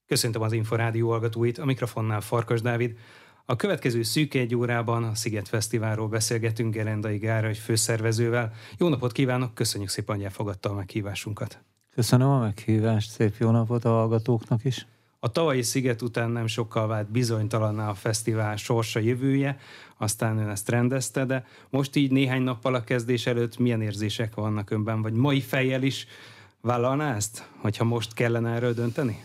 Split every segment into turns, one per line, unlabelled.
Köszöntöm az Inforádió hallgatóit, a mikrofonnál Farkas Dávid. A következő szűk egy órában a Sziget Fesztiválról beszélgetünk Gerendai Gároly főszervezővel. Jó napot kívánok, köszönjük szépen, hogy elfogadta a meghívásunkat.
Köszönöm a meghívást, szép jó napot a hallgatóknak is.
A tavalyi Sziget után nem sokkal vált bizonytalanná a fesztivál sorsa, jövője, aztán ön ezt rendezte, de most így néhány nappal a kezdés előtt milyen érzések vannak önben, vagy mai fejjel is vállalná ezt, hogyha most kellene erről dönteni?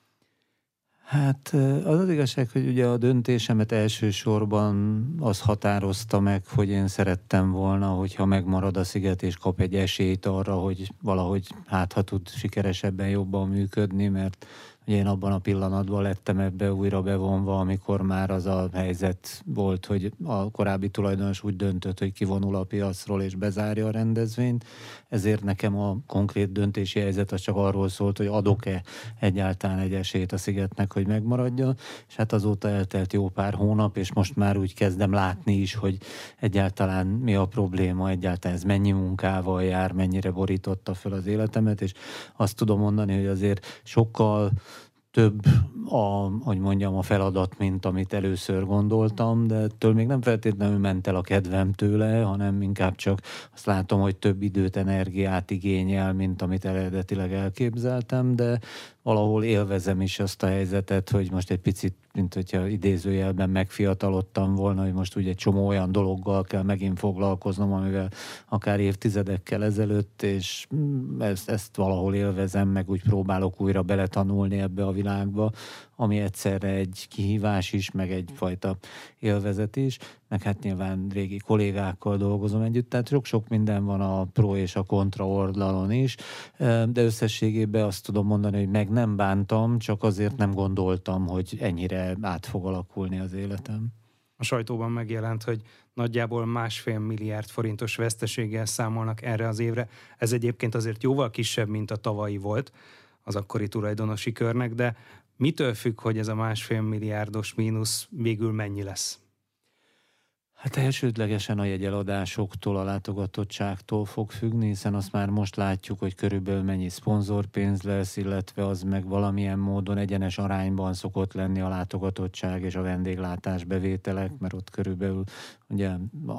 Hát az igazság, hogy ugye a döntésemet elsősorban az határozta meg, hogy én szerettem volna, hogyha megmarad a Sziget és kap egy esélyt arra, hogy valahogy ha tud sikeresebben, jobban működni, mert ugye én abban a pillanatban lettem ebbe újra bevonva, amikor már az a helyzet volt, hogy a korábbi tulajdonos úgy döntött, hogy kivonul a piacról és bezárja a rendezvényt. Ezért nekem a konkrét döntési helyzet az csak arról szólt, hogy adok-e egyáltalán egy esélyt a Szigetnek, hogy megmaradjon. És hát azóta eltelt jó pár hónap, és most már úgy kezdem látni is, hogy egyáltalán mi a probléma, egyáltalán ez mennyi munkával jár, mennyire borította fel az életemet, és azt tudom mondani, hogy azért sokkal több a feladat, mint amit először gondoltam, de ettől még nem feltétlenül ment el a kedvem tőle, hanem inkább csak azt látom, hogy több időt, energiát igényel, mint amit eredetileg elképzeltem, de valahol élvezem is azt a helyzetet, hogy most egy picit, mint hogyha idézőjelben megfiatalodtam volna, hogy most ugye egy csomó olyan dologgal kell megint foglalkoznom, amivel akár évtizedekkel ezelőtt, és ezt valahol élvezem, meg úgy próbálok újra beletanulni ebbe a világba, ami egyszerre egy kihívás is, meg egyfajta élvezet is, meg hát nyilván régi kollégákkal dolgozom együtt, tehát sok minden van a pro és a kontra oldalon is, de összességében azt tudom mondani, hogy meg nem bántam, csak azért nem gondoltam, hogy ennyire át fog alakulni az életem.
A sajtóban megjelent, hogy nagyjából 1,5 milliárd forintos veszteséggel számolnak erre az évre. Ez egyébként azért jóval kisebb, mint a tavalyi volt az akkori tulajdonosi körnek, de mitől függ, hogy ez a 1,5 milliárdos mínusz végül mennyi lesz?
Hát elsődlegesen a jegyeladásoktól, a látogatottságtól fog függni, hiszen azt már most látjuk, hogy körülbelül mennyi szponzorpénz lesz, illetve az meg valamilyen módon egyenes arányban szokott lenni a látogatottság és a vendéglátás bevételek, mert ott körülbelül ugye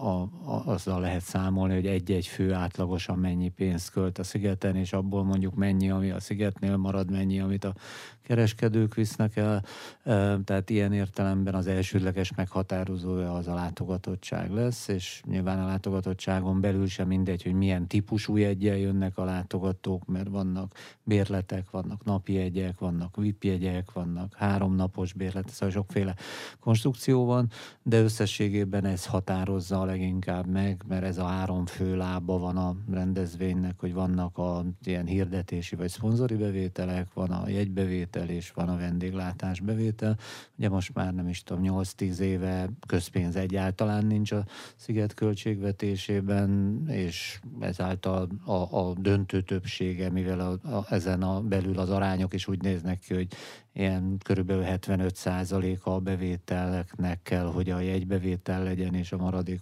azzal lehet számolni, hogy egy-egy fő átlagosan mennyi pénzt költ a Szigeten, és abból mondjuk mennyi, ami a Szigetnél marad, mennyi, amit a kereskedők visznek el. Tehát ilyen értelemben az elsődleges meghatározója az a látogatottság lesz, és nyilván a látogatottságon belül sem mindegy, hogy milyen típusú jeggyel jönnek a látogatók, mert vannak bérletek, vannak napi jegyek, vannak VIP jegyek, vannak 3 napos bérletek, szóval sokféle konstrukció van, de összességében ez határozza a leginkább meg, mert ez a 3 fő lába van a rendezvénynek, hogy vannak a ilyen hirdetési vagy szponzori bevételek, van a jegybevétel és van a vendéglátás bevétel. Ugye most már nem is tudom, 8-10 éve közpénz egyáltalán nincs a Sziget költségvetésében, és ezáltal a döntő többsége, mivel ezen a belül az arányok is úgy néznek ki, hogy ilyen körülbelül 75%-a a bevételeknek kell, hogy a jegybevétel legyen, és a maradék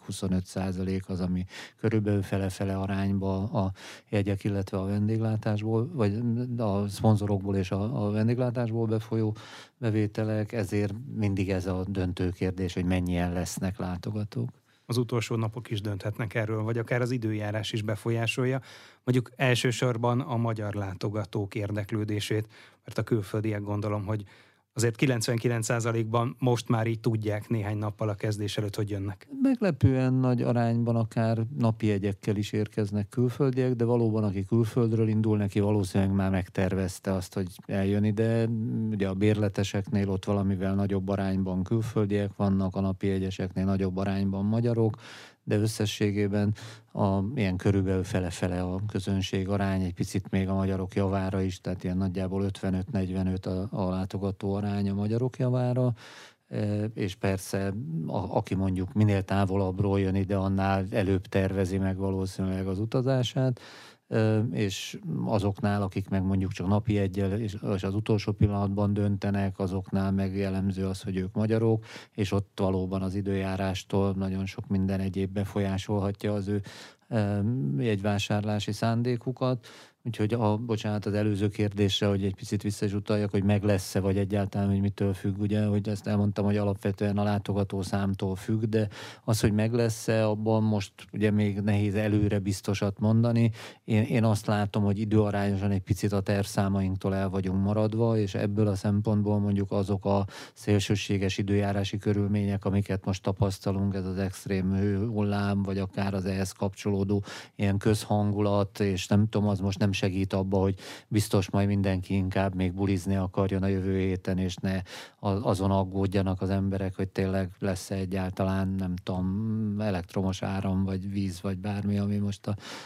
25% az, ami körülbelül fele-fele arányba a jegyek, illetve a vendéglátásból, vagy a szponzorokból és a vendéglátásból befolyó bevételek, ezért mindig ez a döntő kérdés, hogy mennyien lesznek látogatók.
Az utolsó napok is dönthetnek erről, vagy akár az időjárás is befolyásolja, mondjuk elsősorban a magyar látogatók érdeklődését, mert a külföldiek gondolom, hogy azért 99%-ban most már így tudják néhány nappal a kezdés előtt, hogy jönnek.
Meglepően nagy arányban akár napi jegyekkel is érkeznek külföldiek, de valóban aki külföldről indul, neki valószínűleg már megtervezte azt, hogy eljön ide. Ugye a bérleteseknél ott valamivel nagyobb arányban külföldiek vannak, a napi jegyeseknél nagyobb arányban magyarok, de összességében ilyen körülbelül fele-fele a közönség arány, egy picit még a magyarok javára is, tehát ilyen nagyjából 55-45 a látogató arány a magyarok javára, és persze aki mondjuk minél távolabbról jön ide, annál előbb tervezi meg valószínűleg az utazását, és azoknál, akik meg mondjuk csak napi eggyel és az utolsó pillanatban döntenek, azoknál meg jellemző az, hogy ők magyarok, és ott valóban az időjárástól nagyon sok minden egyéb befolyásolhatja az ő jegyvásárlási szándékukat. Úgyhogy bocsánat, az előző kérdésre, hogy egy picit vissza is utaljak, hogy meg lesz-e, vagy egyáltalán, hogy mitől függ, ugye, hogy ezt elmondtam, hogy alapvetően a látogató számtól függ, de az, hogy meg lesz-e, abban most ugye még nehéz előre biztosat mondani. Én azt látom, hogy időarányosan egy picit a tervszámainktól el vagyunk maradva, és ebből a szempontból mondjuk azok a szélsőséges időjárási körülmények, amiket most tapasztalunk, ez az extrém hőhullám, vagy akár az ehhez kapcsolódó ilyen közhangulat, és nem tudom, az most nem segít abba, hogy biztos majd mindenki inkább még bulizni akarjon a jövő héten, és ne azon aggódjanak az emberek, hogy tényleg lesz egyáltalán, nem tudom, elektromos áram, vagy víz, vagy bármi, ami most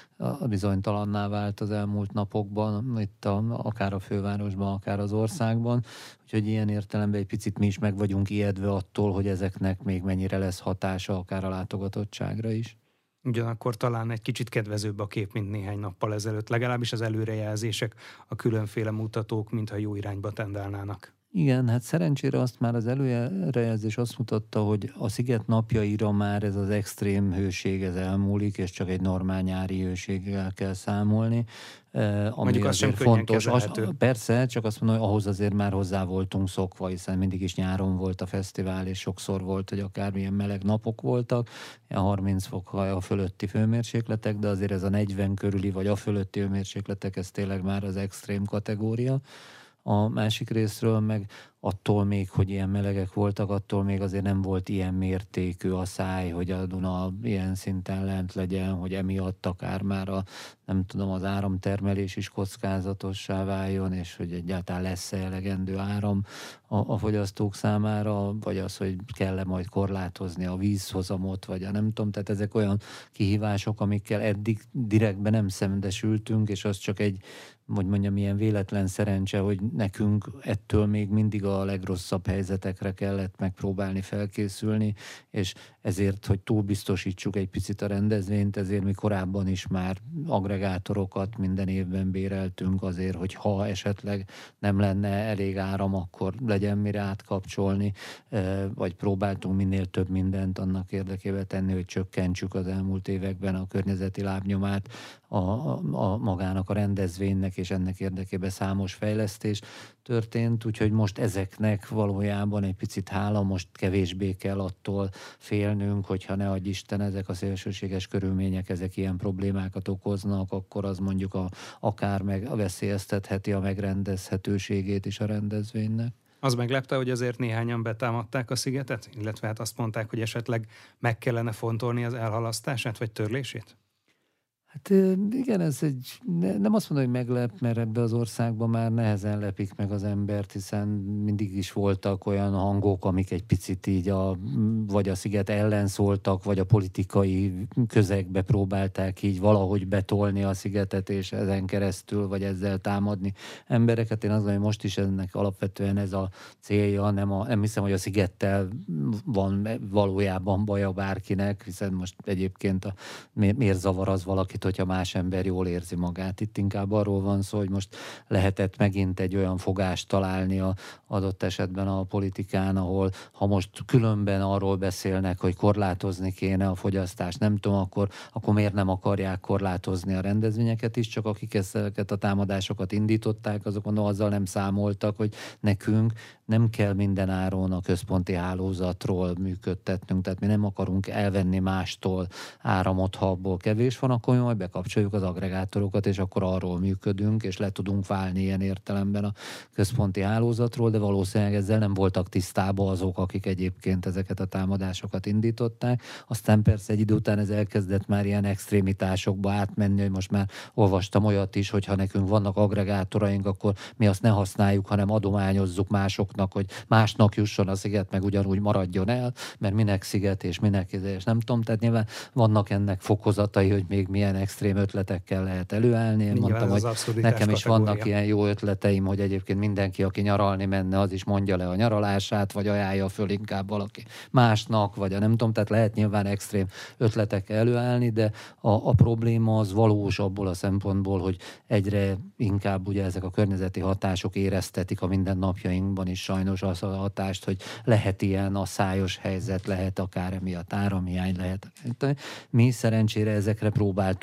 a bizonytalanná vált az elmúlt napokban, itt akár a fővárosban, akár az országban. Úgyhogy ilyen értelemben egy picit mi is meg vagyunk ijedve attól, hogy ezeknek még mennyire lesz hatása akár a látogatottságra is.
Ugyanakkor talán egy kicsit kedvezőbb a kép, mint néhány nappal ezelőtt. Legalábbis az előrejelzések, a különféle mutatók, mintha jó irányba tendálnának.
Igen, hát szerencsére azt már az előrejelzés azt mutatta, hogy a sziget napjaira már ez az extrém hőség ez elmúlik, és csak egy normál nyári hőséggel kell számolni. Ami azért fontos. Persze, csak azt mondom, hogy ahhoz azért már hozzá voltunk szokva, hiszen mindig is nyáron volt a fesztivál, és sokszor volt, hogy akármilyen meleg napok voltak, a 30 fok a fölötti hőmérsékletek, de azért ez a 40 körüli vagy a fölötti hőmérsékletek, ez tényleg már az extrém kategória. A másik részről meg attól még, hogy ilyen melegek voltak, attól még azért nem volt ilyen mértékű a száj, hogy a Duna ilyen szinten lent legyen, hogy emiatt akár már nem tudom, az áramtermelés is kockázatossá váljon, és hogy egyáltalán lesz-e elegendő áram a fogyasztók számára, vagy az, hogy kell-e majd korlátozni a vízhozamot, vagy nem tudom, tehát ezek olyan kihívások, amikkel eddig direktben nem szembesültünk, és az csak egy, hogy mondjam, ilyen véletlen szerencse, hogy nekünk ettől még mindig a legrosszabb helyzetekre kellett megpróbálni felkészülni, és ezért, hogy túlbiztosítsuk egy picit a rendezvényt, ezért mi korábban is már agregátorokat minden évben béreltünk azért, hogy ha esetleg nem lenne elég áram, akkor legyen mire átkapcsolni, vagy próbáltunk minél több mindent annak érdekében tenni, hogy csökkentsük az elmúlt években a környezeti lábnyomát a magának a rendezvénynek, és ennek érdekében számos fejlesztés történt, úgyhogy most ezeknek valójában egy picit hála, most kevésbé kell attól félnünk, hogyha ne adj Isten ezek a szélsőséges körülmények, ezek ilyen problémákat okoznak, akkor az mondjuk akár veszélyeztetheti a megrendezhetőségét is a rendezvénynek.
Az meglepte, hogy azért néhányan betámadták a szigetet, illetve hát azt mondták, hogy esetleg meg kellene fontolni az elhalasztását vagy törlését?
Hát igen, ez nem azt mondom, hogy meglep, mert ebbe az országban már nehezen lepik meg az embert, hiszen mindig is voltak olyan hangok, amik egy picit így vagy a sziget ellen szóltak, vagy a politikai közegbe próbálták így valahogy betolni a szigetet, és ezen keresztül, vagy ezzel támadni embereket. Én azt mondom, hogy most is ennek alapvetően ez a célja, nem hiszem, hogy a szigettel van valójában baja bárkinek, hiszen most egyébként miért zavar az valakit, hogyha más ember jól érzi magát. Itt inkább arról van szó, hogy most lehetett megint egy olyan fogást találni adott esetben a politikán, ahol ha most különben arról beszélnek, hogy korlátozni kéne a fogyasztást, nem tudom, akkor miért nem akarják korlátozni a rendezvényeket is, csak akik ezeket a támadásokat indították, azok azzal nem számoltak, hogy nekünk nem kell minden áron a központi hálózatról működtetnünk, tehát mi nem akarunk elvenni mástól áramot, ha abból kevés van, akkor mi majd bekapcsoljuk az agregátorokat, és akkor arról működünk, és le tudunk válni ilyen értelemben a központi hálózatról, de valószínűleg ezzel nem voltak tisztában azok, akik egyébként ezeket a támadásokat indították. Aztán persze egy idő után ez elkezdett már ilyen extrémitásokba átmenni, hogy most már olvastam olyat is, hogy ha nekünk vannak agregátoraink, akkor mi azt ne használjuk, hanem adományozzuk másoknak, hogy másnak jusson a sziget, meg ugyanúgy maradjon el, mert minek sziget és minek és nem tudom, tehát nyilván vannak ennek fokozatai, hogy még milyen extrém ötletekkel lehet előállni. Én mondtam, hogy nekem is vannak ilyen jó ötleteim, hogy egyébként mindenki, aki nyaralni menne, az is mondja le a nyaralását, vagy ajánlja föl inkább valaki másnak, vagy nem tudom, tehát lehet nyilván extrém ötletekkel előállni, de a probléma az valós abból a szempontból, hogy egyre inkább ugye ezek a környezeti hatások éreztetik a mindennapjainkban is sajnos az a hatást, hogy lehet ilyen asszályos helyzet, lehet akár emiatt áramhiány, lehet. Mi szerencsére ezekre próbáltunk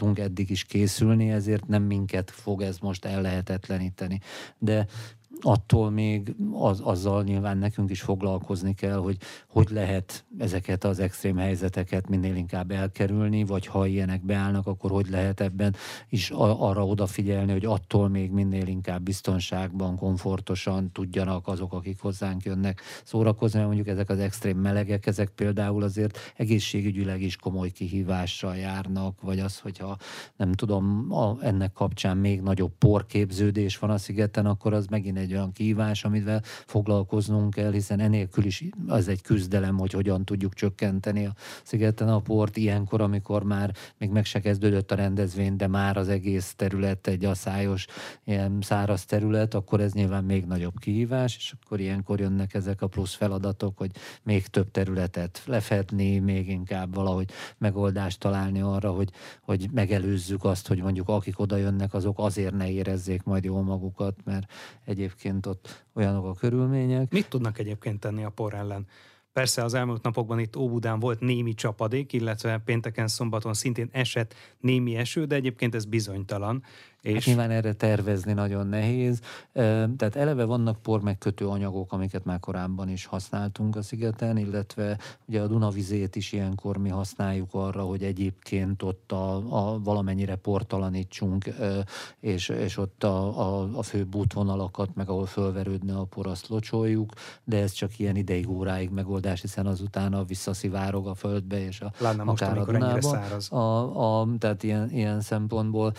próbáltunk eddig is készülni, ezért nem minket fog ez most ellehetetleníteni. De attól még azzal nyilván nekünk is foglalkozni kell, hogy lehet ezeket az extrém helyzeteket minél inkább elkerülni, vagy ha ilyenek beállnak, akkor hogy lehet ebben is arra odafigyelni, hogy attól még minél inkább biztonságban, komfortosan tudjanak azok, akik hozzánk jönnek szórakozni, mert mondjuk ezek az extrém melegek, ezek például azért egészségügyileg is komoly kihívással járnak, vagy az, hogyha nem tudom, ennek kapcsán még nagyobb porképződés van a szigeten, akkor az megint egy olyan kihívás, amivel foglalkoznunk kell, hiszen enélkül is az egy küzdelem, hogy hogyan tudjuk csökkenteni a szigeten a port ilyenkor, amikor már még meg se kezdődött a rendezvény, de már az egész terület egy aszályos, ilyen száraz terület, akkor ez nyilván még nagyobb kihívás, és akkor ilyenkor jönnek ezek a plusz feladatok, hogy még több területet lefedni, még inkább valahogy megoldást találni arra, hogy megelőzzük azt, hogy mondjuk akik oda jönnek, azok azért ne érezzék majd jól magukat, mert egyébként ott olyanok a körülmények.
Mit tudnak egyébként tenni a por ellen? Persze az elmúlt napokban itt Óbudán volt némi csapadék, illetve pénteken, szombaton szintén esett némi eső, de egyébként ez bizonytalan.
És hát nyilván erre tervezni nagyon nehéz. Tehát eleve vannak pormegkötő anyagok, amiket már korábban is használtunk a szigeten, illetve ugye a Dunavizét is ilyenkor mi használjuk arra, hogy egyébként ott a valamennyire portalanítsunk, és ott a főbb útvonalakat, meg ahol fölverődne a por, azt locsoljuk, de ez csak ilyen ideig, óráig megoldás, hiszen azután visszaszivárog a földbe, és
akár a Dunába.
Tehát ilyen szempontból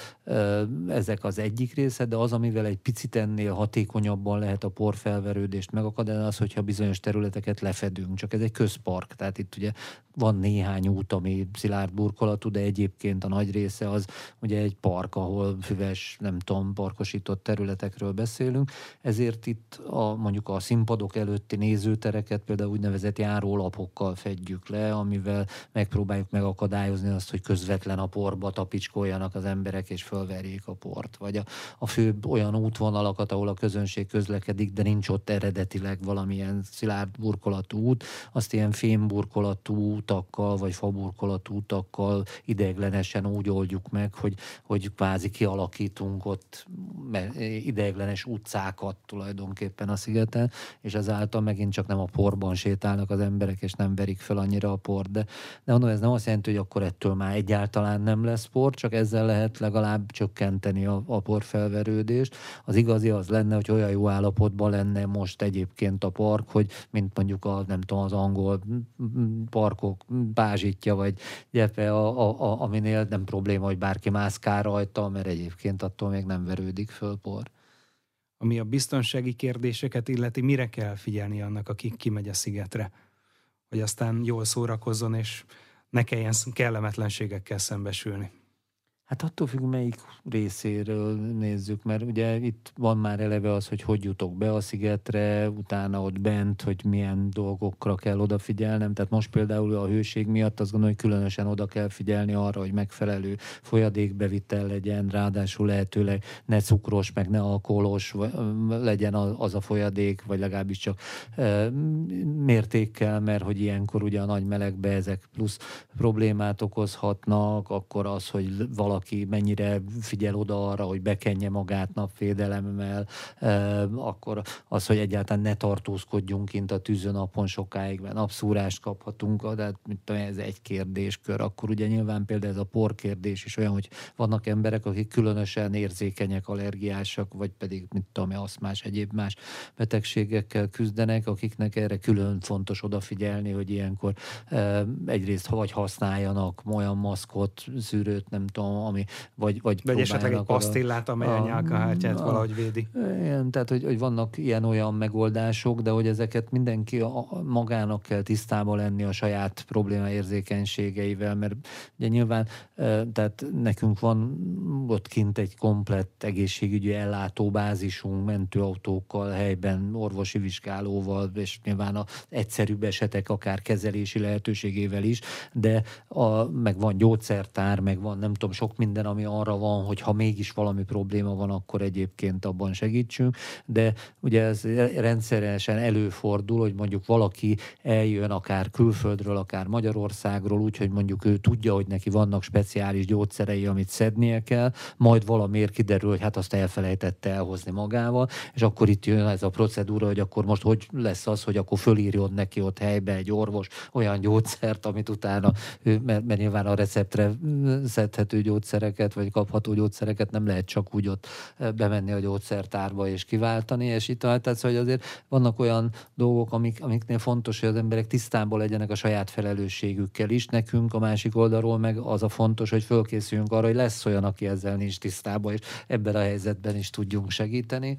ezek az egyik része, de az, amivel egy picit ennél hatékonyabban lehet a porfelverődést megakadályozni, az, hogyha bizonyos területeket lefedünk. Csak ez egy közpark, tehát itt ugye van néhány út, ami szilárd burkolatú, de egyébként a nagy része az ugye egy park, ahol füves, nem tudom, parkosított területekről beszélünk. Ezért itt mondjuk a színpadok előtti nézőtereket például úgynevezett járólapokkal fedjük le, amivel megpróbáljuk megakadályozni azt, hogy közvetlen a porba tapicskoljanak az emberek és fölverjék a port. Vagy a főbb olyan útvonalakat, ahol a közönség közlekedik, de nincs ott eredetileg valamilyen szilárd burkolatú út, azt ilyen fémburkolatú utakkal, vagy faburkolatú utakkal ideiglenesen úgy oldjuk meg, hogy kvázi kialakítunk ott ideiglenes utcákat tulajdonképpen a szigeten, és ezáltal megint csak nem a porban sétálnak az emberek, és nem verik fel annyira a port. De mondom, ez nem azt jelenti, hogy akkor ettől már egyáltalán nem lesz por, csak ezzel lehet legalább csökkenteni a porfelverődést. Az igazi az lenne, hogy olyan jó állapotban lenne most egyébként a park, hogy mint mondjuk az angol parkok Pázsitja vagy Gyepe, aminél nem probléma, hogy bárki mászkál rajta, mert egyébként attól még nem verődik föl por.
Ami a biztonsági kérdéseket illeti, mire kell figyelni annak, aki kimegy a szigetre? Hogy aztán jól szórakozzon, és ne kelljen kellemetlenségekkel szembesülni.
Hát attól függ, melyik részéről nézzük, mert ugye itt van már eleve az, hogy jutok be a szigetre, utána ott bent, hogy milyen dolgokra kell odafigyelnem. Tehát most például a hőség miatt azt gondolom, hogy különösen oda kell figyelni arra, hogy megfelelő folyadékbevitel legyen, ráadásul lehetőleg ne cukros, meg ne alkoholos legyen az a folyadék, vagy legalábbis csak mértékkel, mert hogy ilyenkor ugye a nagy melegbe ezek plusz problémát okozhatnak, akkor az, hogy valaki mennyire figyel oda arra, hogy bekenje magát napvédelemmel, akkor az, hogy egyáltalán ne tartózkodjunk kint a tűzőnapon sokáig, mert napszúrást kaphatunk, de mit tudom, ez egy kérdéskör. Akkor ugye nyilván például ez a porkérdés is olyan, hogy vannak emberek, akik különösen érzékenyek, allergiásak, vagy pedig mit tudom, aszmás, egyéb más betegségekkel küzdenek, akiknek erre külön fontos odafigyelni, hogy ilyenkor egyrészt vagy használjanak olyan maszkot, szűrőt, nem tudom, vagy
esetleg egy pasztillát, amely a nyálkahártyát valahogy védi.
Igen, tehát, hogy vannak ilyen-olyan megoldások, de hogy ezeket mindenki magának kell tisztában lenni a saját problémaérzékenységeivel, mert ugye nyilván tehát nekünk van ott kint egy komplett egészségügyi ellátóbázisunk, mentőautókkal, helyben orvosi vizsgálóval, és nyilván az egyszerűbb esetek akár kezelési lehetőségével is, de meg van gyógyszertár, meg van nem tudom, sok sok minden, ami arra van, hogy ha mégis valami probléma van, akkor egyébként abban segítsünk, de ugye ez rendszeresen előfordul, hogy mondjuk valaki eljön akár külföldről, akár Magyarországról, úgyhogy mondjuk ő tudja, hogy neki vannak speciális gyógyszerei, amit szednie kell, majd valamiért kiderül, hogy hát azt elfelejtette elhozni magával, és akkor itt jön ez a procedúra, hogy akkor most hogy lesz az, hogy akkor fölírjon neki ott helybe egy orvos olyan gyógyszert, amit utána, mert nyilván a receptre szedhető gyógyszereket, vagy kapható gyógyszereket nem lehet csak úgy ott bemenni a gyógyszertárba és kiváltani, és itt tehát hogy azért vannak olyan dolgok, amiknél fontos, hogy az emberek tisztában legyenek a saját felelősségükkel is. Nekünk a másik oldalról meg az a fontos, hogy fölkészüljünk arra, hogy lesz olyan, aki ezzel nincs tisztában, és ebben a helyzetben is tudjunk segíteni.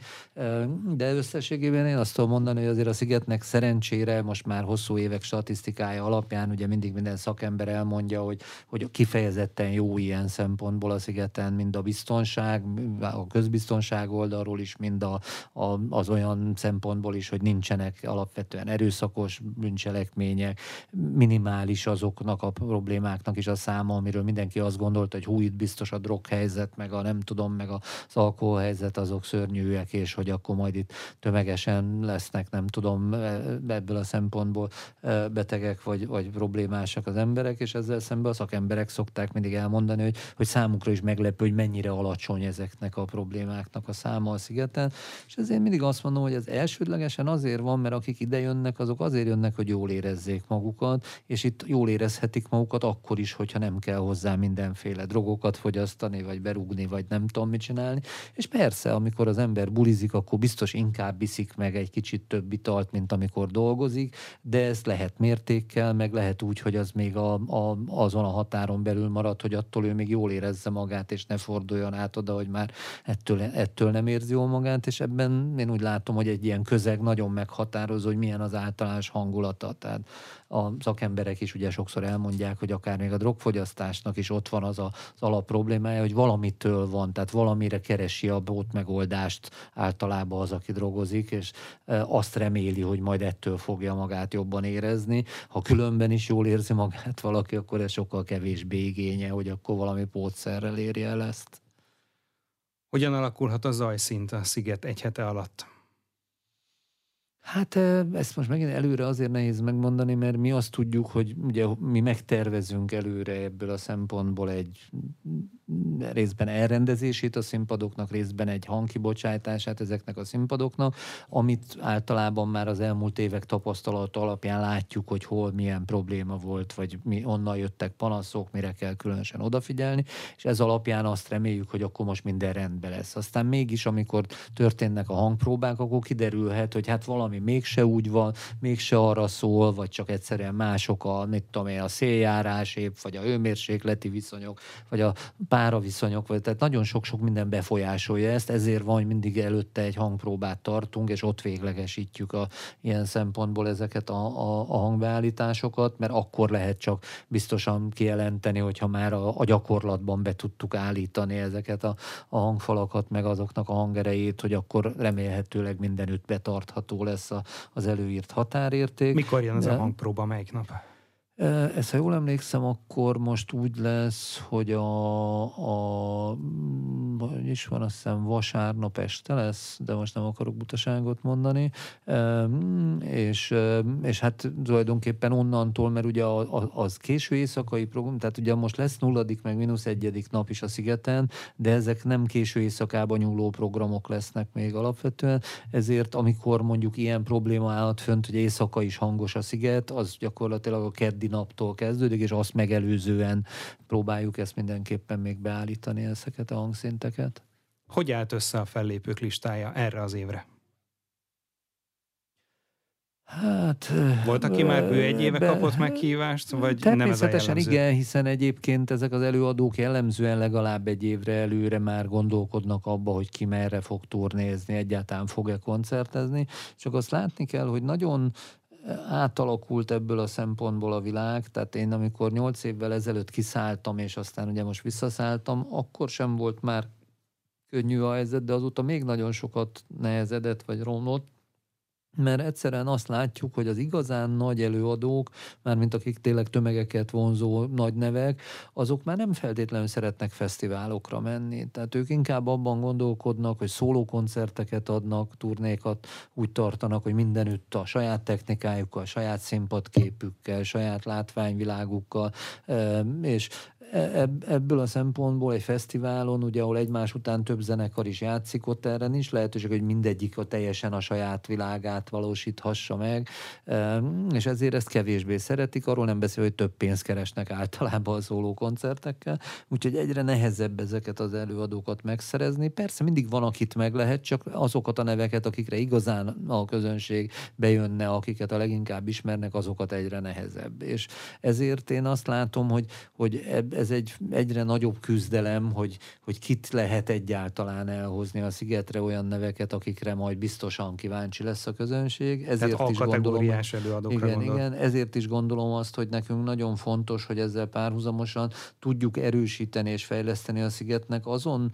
De összességében én azt tudom mondani, hogy azért a Szigetnek szerencsére most már hosszú évek statisztikája alapján ugye mindig minden szakember elmondja, hogy kifejezetten jó ilyen szempontból a Szigeten, mind a biztonság, a közbiztonság oldalról is, mind az olyan szempontból is, hogy nincsenek alapvetően erőszakos bűncselekmények, minimális azoknak a problémáknak is a száma, amiről mindenki azt gondolta, hogy itt biztos a droghelyzet, meg a nem tudom, meg az alkoholhelyzet, azok szörnyűek, és hogy akkor majd itt tömegesen lesznek, nem tudom, ebből a szempontból betegek vagy problémásak az emberek, és ezzel szemben a szakemberek szokták mindig elmondani, hogy számukra is meglepő, hogy mennyire alacsony ezeknek a problémáknak a száma a Szigeten, és ezért mindig azt mondom, hogy ez elsődlegesen azért van, mert akik ide jönnek, azok azért jönnek, hogy jól érezzék magukat, és itt jól érezhetik magukat akkor is, hogyha nem kell hozzá mindenféle drogokat fogyasztani, vagy berúgni, vagy nem tudom mit csinálni. És persze, amikor az ember bulizik, akkor biztos inkább iszik meg egy kicsit több italt, mint amikor dolgozik, de ez lehet mértékkel, meg lehet úgy, hogy az még azon a határon belül marad, hogy attól ő még jól érezze magát, és ne forduljon át oda, hogy már ettől nem érzi jól magát, és ebben én úgy látom, hogy egy ilyen közeg nagyon meghatározó, hogy milyen az általános hangulata. Tehát a szakemberek is ugye sokszor elmondják, hogy akár még a drogfogyasztásnak is ott van az alap problémája, hogy valamitől van, tehát valamire keresi a pótmegoldást általában az, aki drogozik, és azt reméli, hogy majd ettől fogja magát jobban érezni. Ha különben is jól érzi magát valaki, akkor ez sokkal kevésbé igénye, hogy akkor valami pótszerrel érje el ezt.
Hogyan alakulhat a zajszint a Sziget egy hete alatt?
Hát ezt most megint előre azért nehéz megmondani, mert mi azt tudjuk, hogy ugye mi megtervezünk előre ebből a szempontból egy részben elrendezését a színpadoknak, részben egy hangkibocsátását ezeknek a színpadoknak, amit általában már az elmúlt évek tapasztalata alapján látjuk, hogy hol milyen probléma volt, vagy onnan jöttek panaszok, mire kell különösen odafigyelni, és ez alapján azt reméljük, hogy akkor most minden rendben lesz. Aztán mégis, amikor történnek a hangpróbák, akkor kiderülhet, hogy hát valami mégse úgy van, mégse arra szól, vagy csak egyszerűen mások a széljárás épp, vagy a hőmérsékleti viszonyok, vagy a páraviszonyok, vagy tehát nagyon sok-sok minden befolyásolja ezt, ezért van, hogy mindig előtte egy hangpróbát tartunk, és ott véglegesítjük ilyen szempontból ezeket a hangbeállításokat, mert akkor lehet csak biztosan kijelenteni, hogyha már a gyakorlatban be tudtuk állítani ezeket a hangfalakat, meg azoknak a hangerejét, hogy akkor remélhetőleg mindenütt betartható lesz az előírt határérték.
Mikor jön ez a hangpróba, melyik nap?
Ez, ha jól emlékszem, akkor most úgy lesz, hogy hogy is van, azt hiszem vasárnap este lesz, de most nem akarok butaságot mondani, és hát tulajdonképpen onnantól, mert ugye az késő éjszakai program, tehát ugye most lesz 0. meg -1. nap is a Szigeten, de ezek nem késő éjszakában nyúló programok lesznek még alapvetően, ezért amikor mondjuk ilyen probléma állhat fönt, hogy éjszaka is hangos a Sziget, az gyakorlatilag a keddi naptól kezdődik, és azt megelőzően próbáljuk ezt mindenképpen még beállítani, ezeket a hangszinteket.
Hogy állt össze a fellépők listája erre az évre?
Hát,
volt, aki már bő egy éve kapott meghívást, vagy nem ez a
természetesen
jellemző?
igen, hiszen egyébként ezek az előadók jellemzően legalább egy évre előre már gondolkodnak abba, hogy ki merre fog turnézni, egyáltalán fog-e koncertezni. Csak azt látni kell, hogy nagyon átalakult ebből a szempontból a világ, tehát én amikor 8 évvel ezelőtt kiszálltam, és aztán ugye most visszaszálltam, akkor sem volt már könnyű a helyzet, de azóta még nagyon sokat nehezedett, vagy romlott, Mert egyszerűen azt látjuk, hogy az igazán nagy előadók, mármint akik tényleg tömegeket vonzó nagy nevek, azok már nem feltétlenül szeretnek fesztiválokra menni. Tehát ők inkább abban gondolkodnak, hogy szólókoncerteket adnak, turnékat úgy tartanak, hogy mindenütt a saját technikájukkal, saját színpadképükkel, saját látványvilágukkal, és ebből a szempontból egy fesztiválon, ugye, ahol egymás után több zenekar is játszik, ott erre nincs lehetőség, hogy mindegyik teljesen a saját világát valósíthassa meg, és ezért ezt kevésbé szeretik, arról nem beszél, hogy több pénzt keresnek általában a szólókoncertekkel, úgyhogy egyre nehezebb ezeket az előadókat megszerezni. Persze mindig van, akit meg lehet, csak azokat a neveket, akikre igazán a közönség bejönne, akiket a leginkább ismernek, azokat egyre nehezebb. És ezért én azt látom, hogy ez egy egyre nagyobb küzdelem, hogy kit lehet egyáltalán elhozni a szigetre, olyan neveket, akikre majd biztosan kíváncsi lesz a közönség. Ezért
tehát
is gondolom,
előadókra
igen, ezért is gondolom azt, hogy nekünk nagyon fontos, hogy ezzel párhuzamosan tudjuk erősíteni és fejleszteni a szigetnek azon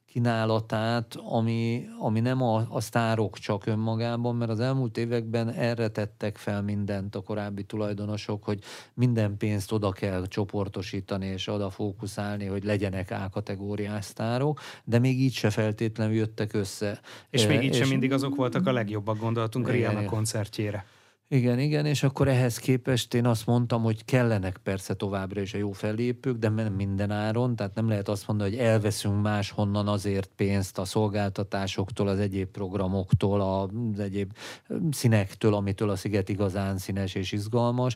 kínálatát, ami nem a sztárok csak önmagában, mert az elmúlt években erre tettek fel mindent a korábbi tulajdonosok, hogy minden pénzt oda kell csoportosítani és oda fókuszálni, hogy legyenek A-kategóriás sztárok, de még így se feltétlenül jöttek össze.
És még így sem mindig azok voltak a legjobbak, gondoltunk a Rihanna koncertjére.
Igen, és akkor ehhez képest én azt mondtam, hogy kellenek persze továbbra is a jó fellépők, de nem minden áron, tehát nem lehet azt mondani, hogy elveszünk máshonnan azért pénzt a szolgáltatásoktól, az egyéb programoktól, az egyéb színektől, amitől a sziget igazán színes és izgalmas,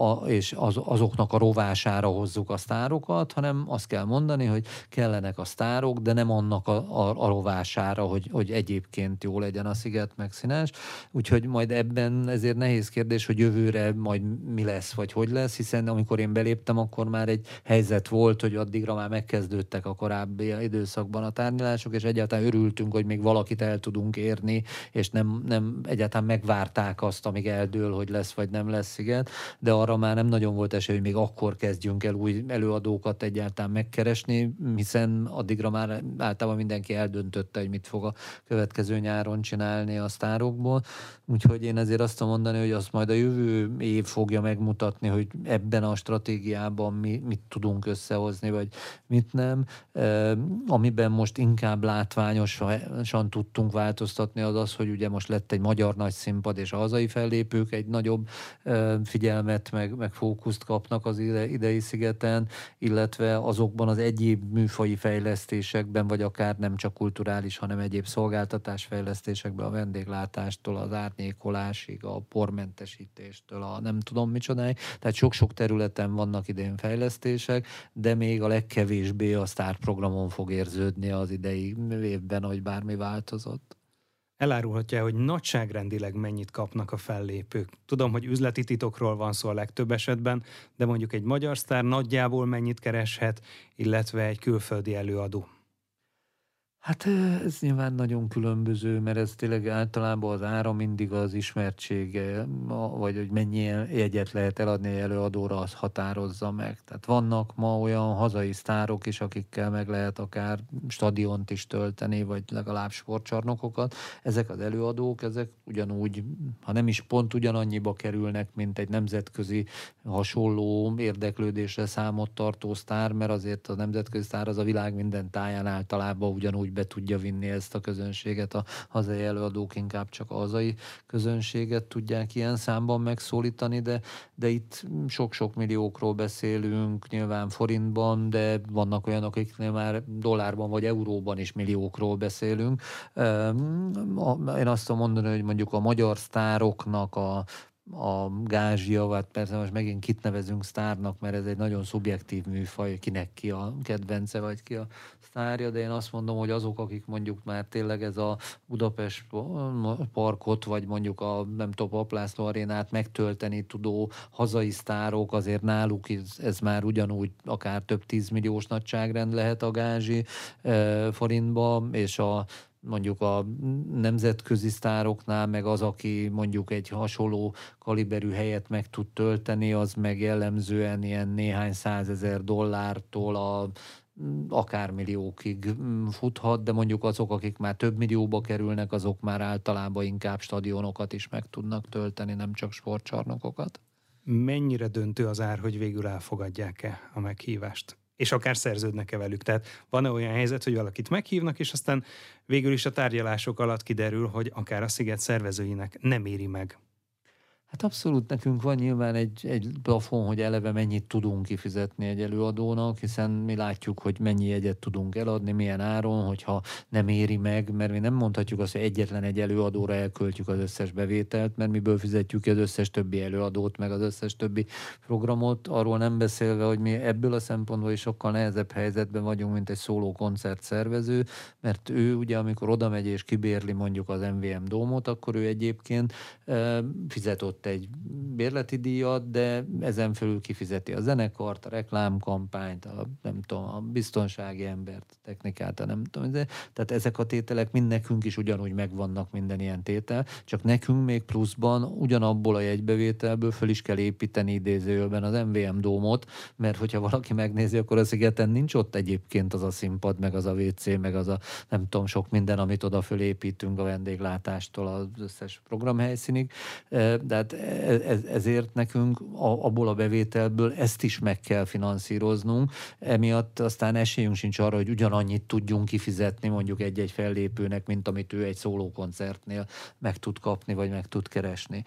és azoknak a rovására hozzuk a sztárokat, hanem azt kell mondani, hogy kellenek a sztárok, de nem annak a rovására, hogy egyébként jó legyen a sziget meg színes. Úgyhogy majd ebben ezért nehéz kérdés, hogy jövőre majd mi lesz, vagy hogy lesz, hiszen amikor én beléptem, akkor már egy helyzet volt, hogy addigra már megkezdődtek a korábbi időszakban a tárgyalások, és egyáltalán örültünk, hogy még valakit el tudunk érni, és nem egyáltalán megvárták azt, amíg eldől, hogy lesz, vagy nem lesz sziget, de arra már nem nagyon volt esély, hogy még akkor kezdjünk el új előadókat egyáltalán megkeresni, hiszen addigra már általában mindenki eldöntötte, hogy mit fog a következő nyáron csinálni a sztárokból. Úgyhogy én ezért azt tudom mondani, hogy azt majd a jövő év fogja megmutatni, hogy ebben a stratégiában mit tudunk összehozni, vagy mit nem. Amiben most inkább látványosan tudtunk változtatni, az, hogy ugye most lett egy magyar nagy színpad, és a hazai fellépők egy nagyobb figyelmet, meg fókuszt kapnak az idei szigeten, illetve azokban az egyéb műfaji fejlesztésekben, vagy akár nem csak kulturális, hanem egyéb szolgáltatás fejlesztésekben, a vendéglátástól, az árnyékolásig, a pormentesítéstől, a nem tudom micsodáig. Tehát sok-sok területen vannak idén fejlesztések, de még a legkevésbé a sztárprogramon fog érződni az idei évben, hogy bármi változott.
Elárulhatja, hogy nagyságrendileg mennyit kapnak a fellépők? Tudom, hogy üzleti titokról van szó a legtöbb esetben, de mondjuk egy magyar sztár nagyjából mennyit kereshet, illetve egy külföldi előadó?
Hát ez nyilván nagyon különböző, mert ez tényleg általában az ára mindig az ismertsége, vagy hogy mennyi jegyet lehet eladni egy előadóra, az határozza meg. Tehát vannak ma olyan hazai sztárok is, akikkel meg lehet akár stadiont is tölteni, vagy legalább sportcsarnokokat. Ezek az előadók, ezek ugyanúgy, ha nem is pont ugyanannyiba kerülnek, mint egy nemzetközi hasonló érdeklődésre számot tartó sztár, mert azért a nemzetközi sztár az a világ minden táján általában ugyanúgy be tudja vinni ezt a közönséget, a hazai előadók inkább csak a hazai közönséget tudják ilyen számban megszólítani, de itt sok-sok milliókról beszélünk, nyilván forintban, de vannak olyanok, akiknél már dollárban vagy euróban is milliókról beszélünk. Én azt tudom mondani, hogy mondjuk a magyar sztároknak a gázsia, vagy persze most megint kit nevezünk sztárnak, mert ez egy nagyon szubjektív műfaj, kinek ki a kedvence, vagy ki a sztárja, de én azt mondom, hogy azok, akik mondjuk már tényleg ez a Budapest parkot, vagy mondjuk a nem tudom, Papp László arénát megtölteni tudó hazai sztárok, azért náluk ez már ugyanúgy akár több 10 milliós nagyságrend lehet a gázsi forintba, és mondjuk a nemzetközi sztároknál, meg az, aki mondjuk egy hasonló kaliberű helyet meg tud tölteni, az meg jellemzően ilyen néhány $100,000 a akár milliókig futhat, de mondjuk azok, akik már több millióba kerülnek, azok már általában inkább stadionokat is meg tudnak tölteni, nem csak sportcsarnokokat.
Mennyire döntő az ár, hogy végül elfogadják-e a meghívást? És akár szerződnek-e velük? Tehát van-e olyan helyzet, hogy valakit meghívnak, és aztán végül is a tárgyalások alatt kiderül, hogy akár a Sziget szervezőinek nem éri meg?
Hát abszolút nekünk van nyilván egy plafon, hogy eleve mennyit tudunk kifizetni egy előadónak, hiszen mi látjuk, hogy mennyi jegyet tudunk eladni, milyen áron, hogyha nem éri meg, mert mi nem mondhatjuk azt, hogy egyetlen egy előadóra elköltjük az összes bevételt, mert miből fizetjük ki az összes többi előadót, meg az összes többi programot, arról nem beszélve, hogy mi ebből a szempontból is sokkal nehezebb helyzetben vagyunk, mint egy szóló koncert szervező, mert ő ugye, amikor oda megy és kibérli mondjuk az MVM Dómot, akkor ő egyébként fizetett egy bérleti díjat, de ezen felül kifizeti a zenekart, a reklámkampányt, a biztonsági embert, a technikát, nem tudom. Tehát ezek a tételek mind nekünk is ugyanúgy megvannak minden ilyen tétel, csak nekünk még pluszban ugyanabból a jegybevételből föl is kell építeni idézőjelben az MVM Dómot, mert hogyha valaki megnézi, akkor a Szigeten nincs ott egyébként az a színpad, meg az a WC, meg az a nem tudom, sok minden, amit oda fölépítünk a vendéglátástól az összes programhelyszínig, de hát ezért nekünk abból a bevételből ezt is meg kell finanszíroznunk, emiatt aztán esélyünk sincs arra, hogy ugyanannyit tudjunk kifizetni mondjuk egy-egy fellépőnek, mint amit ő egy szólókoncertnél meg tud kapni, vagy meg tud keresni.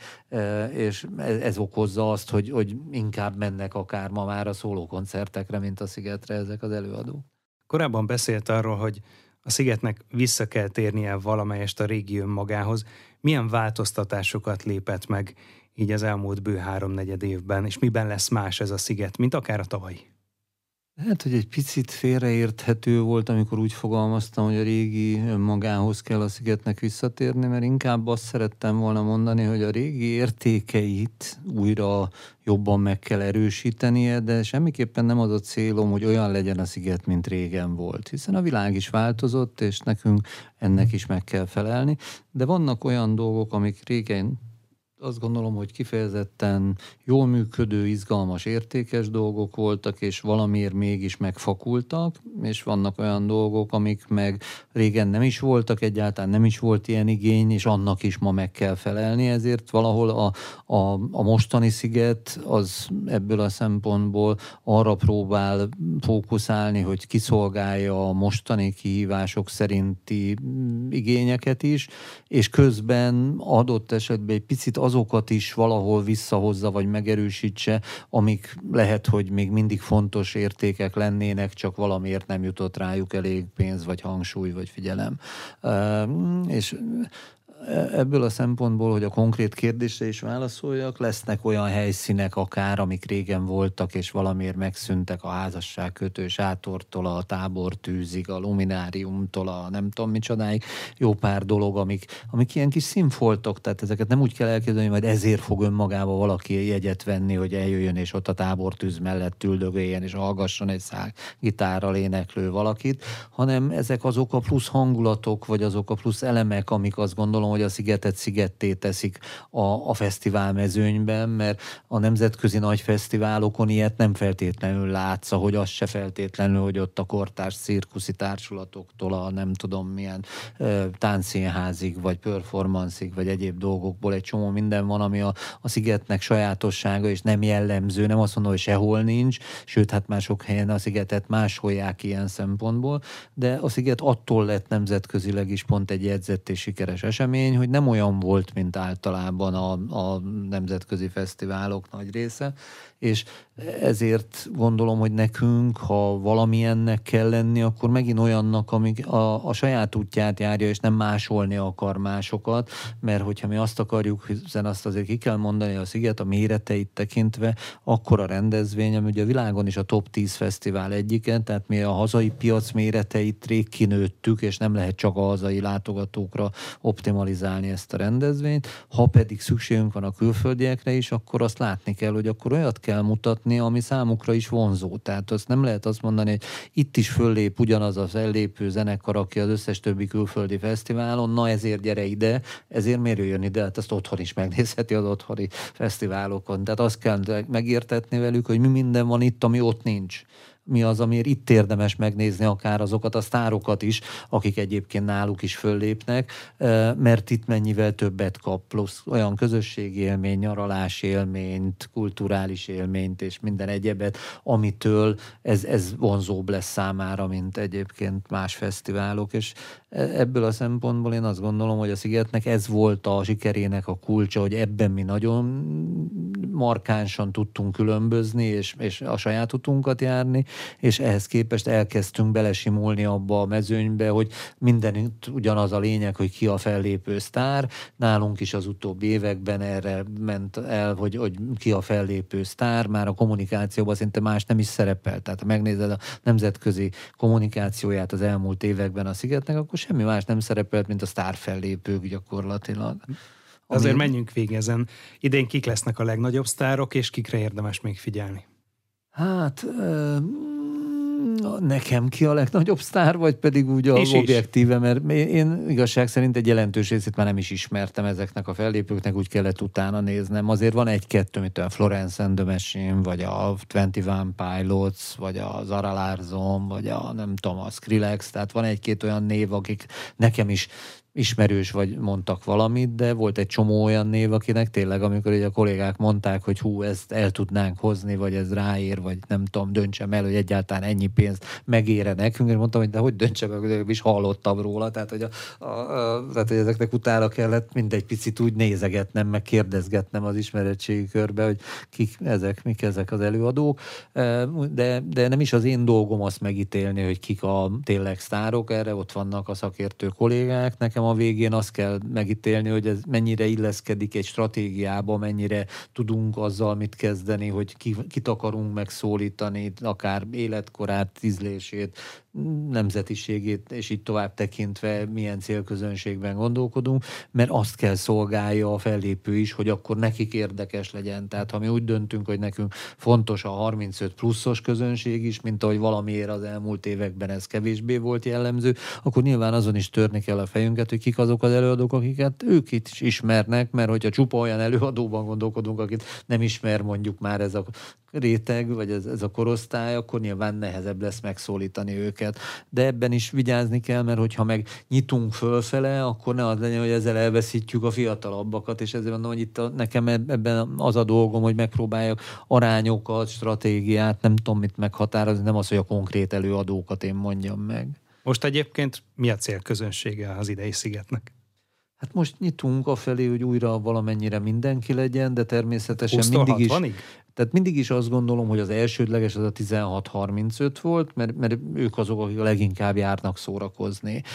És ez okozza azt, hogy inkább mennek akár ma már a szólókoncertekre, mint a Szigetre ezek az előadók.
Korábban beszélt arról, hogy a Szigetnek vissza kell térnie valamelyest a régi önmagához. Milyen változtatásokat lépett meg így az elmúlt bő 3-4 évben, és miben lesz más ez a Sziget, mint akár a tavalyi?
Hát, hogy egy picit félreérthető volt, amikor úgy fogalmaztam, hogy a régi önmagához kell a Szigetnek visszatérni, mert inkább azt szerettem volna mondani, hogy a régi értékeit újra jobban meg kell erősítenie, de semmiképpen nem az a célom, hogy olyan legyen a Sziget, mint régen volt, hiszen a világ is változott, és nekünk ennek is meg kell felelni, de vannak olyan dolgok, amik régen azt gondolom, hogy kifejezetten jól működő, izgalmas, értékes dolgok voltak, és valamiért mégis megfakultak, és vannak olyan dolgok, amik meg régen nem is voltak, egyáltalán nem is volt ilyen igény, és annak is ma meg kell felelni, ezért valahol a mostani Sziget az ebből a szempontból arra próbál fókuszálni, hogy kiszolgálja a mostani kihívások szerinti igényeket is, és közben adott esetben egy picit azokat is valahol visszahozza, vagy megerősítse, amik lehet, hogy még mindig fontos értékek lennének, csak valamiért nem jutott rájuk elég pénz, vagy hangsúly, vagy figyelem. És ebből a szempontból, hogy a konkrét kérdésre is válaszoljak, lesznek olyan helyszínek akár, amik régen voltak, és valamiért megszűntek, a házasságkötő sátortól, a tábortűzig, a lumináriumtól, a nem tudom micsodáig, jó pár dolog, amik ilyen kis színfoltok, tehát ezeket nem úgy kell elképzelni, hogy majd ezért fog önmagába valaki jegyet venni, hogy eljöjjön, és ott a tábortűz mellett üldögéljen, és hallgasson egy szál gitárral éneklő valakit, hanem ezek azok a plusz hangulatok, vagy azok a plusz elemek, amik azt gondolom, hogy a Szigetet szigetté teszik a fesztiválmezőnyben, mert a nemzetközi nagy fesztiválokon ilyet nem feltétlenül látsz, hogy az se feltétlenül, hogy ott a kortárs cirkuszi társulatoktól a nem tudom milyen táncszínházig, vagy performanceig, vagy egyéb dolgokból egy csomó minden van, ami a Szigetnek sajátossága, és nem jellemző, nem azt mondom, hogy sehol nincs, sőt, hát már sok helyen a Szigetet másolják ilyen szempontból, de a Sziget attól lett nemzetközileg is pont egy jegyzett és sikeres esemény, hogy nem olyan volt, mint általában a nemzetközi fesztiválok nagy része, és ezért gondolom, hogy nekünk, ha valamilyennek kell lenni, akkor megint olyannak, amik a saját útját járja, és nem másolni akar másokat, mert hogyha mi azt akarjuk, hiszen azt azért ki kell mondani, a Sziget a méreteit tekintve, akkor a rendezvény, ami ugye a világon is a top 10 fesztivál egyiken, tehát mi a hazai piac méreteit rég kinőttük, és nem lehet csak a hazai látogatókra optimalizálni ezt a rendezvényt. Ha pedig szükségünk van a külföldiekre is, akkor azt látni kell, hogy akkor olyat kell mutatni, ami számukra is vonzó. Tehát azt nem lehet azt mondani, hogy itt is föllép ugyanaz a fellépő zenekar, aki az összes többi külföldi fesztiválon, na ezért gyere ide, ezért miért jöjjön ide? Hát azt otthon is megnézheti az otthoni fesztiválokon. Tehát azt kell megértetni velük, hogy mi minden van itt, ami ott nincs. mi az, amiért itt érdemes megnézni akár azokat a sztárokat is, akik egyébként náluk is föllépnek, mert itt mennyivel többet kap, plusz olyan közösségi élmény, nyaralási élményt, kulturális élményt és minden egyebet, amitől ez vonzóbb lesz számára, mint egyébként más fesztiválok, és ebből a szempontból én azt gondolom, hogy a Szigetnek ez volt a sikerének a kulcsa, hogy ebben mi nagyon markánsan tudtunk különbözni, és a saját utunkat járni, és ehhez képest elkezdtünk belesimulni abba a mezőnybe, hogy mindenütt ugyanaz a lényeg, hogy ki a fellépő sztár. Nálunk is az utóbbi években erre ment el, hogy ki a fellépő sztár, már a kommunikációban szinte más nem is szerepel. Tehát ha megnézed a nemzetközi kommunikációját az elmúlt években a Szigetnek, akkor semmi más nem szerepelt, mint a sztár fellépők gyakorlatilag.
Azért menjünk végig ezen. Idén kik lesznek a legnagyobb sztárok, és kikre érdemes még figyelni?
Hát nekem ki a legnagyobb sztár, vagy pedig úgy objektíve, mert én igazság szerint egy jelentős részét már nem is ismertem ezeknek a fellépőknek, úgy kellett utána néznem. Azért van egy-kettő, mint a Florence and the Machine, vagy a 21 Pilots, vagy a Zara Larsson, vagy a nem tudom, a Skrillex, tehát van egy-két olyan név, akik nekem is ismerős vagy mondtak valamit, de volt egy csomó olyan név, akinek tényleg, amikor a kollégák mondták, hogy hú, ezt el tudnánk hozni, vagy ez ráér, vagy nem tudom, döntsem el, hogy egyáltalán ennyi pénzt megére nekünk, és mondtam, hogy de hogy döntsem el, hogy is hallottam róla, tehát hogy, tehát, hogy ezeknek utána kellett mindegy picit úgy nézegetnem, meg kérdezgetnem az ismeretségi körbe, hogy mik ezek az előadók, de nem is az én dolgom azt megítélni, hogy kik a tényleg sztárok, erre ott vannak a szakértő kollégák, nekem a végén azt kell megítélni, hogy ez mennyire illeszkedik egy stratégiába, mennyire tudunk azzal mit kezdeni, hogy kit akarunk megszólítani, akár életkorát, ízlését, nemzetiségét, és így tovább tekintve milyen célközönségben gondolkodunk, mert azt kell szolgálja a fellépő is, hogy akkor nekik érdekes legyen. Tehát ha mi úgy döntünk, hogy nekünk fontos a 35 pluszos közönség is, mint ahogy valamiért az elmúlt években ez kevésbé volt jellemző, akkor nyilván azon is törni kell a fejünket, hogy kik azok az előadók, akiket ők itt is ismernek, mert hogyha csupa olyan előadóban gondolkodunk, akit nem ismer mondjuk már ez a réteg, vagy ez a korosztály, akkor nyilván nehezebb lesz megszólítani őket. De ebben is vigyázni kell, mert hogyha meg nyitunk fölfele, akkor ne az legyen, hogy ezzel elveszítjük a fiatalabbakat, és ezért mondom, hogy itt nekem ebben az a dolgom, hogy megpróbáljak arányokat, stratégiát, nem tudom mit meghatározni, nem az, hogy a konkrét előadókat én mondjam meg.
Most egyébként mi a célközönsége az idei Szigetnek?
Hát most nyitunk afelé, hogy újra valamennyire mindenki legyen, de természetesen mindig is... Tehát mindig is azt gondolom, hogy az elsődleges az a 16-35 volt, mert ők azok, akik a leginkább járnak szórakozni.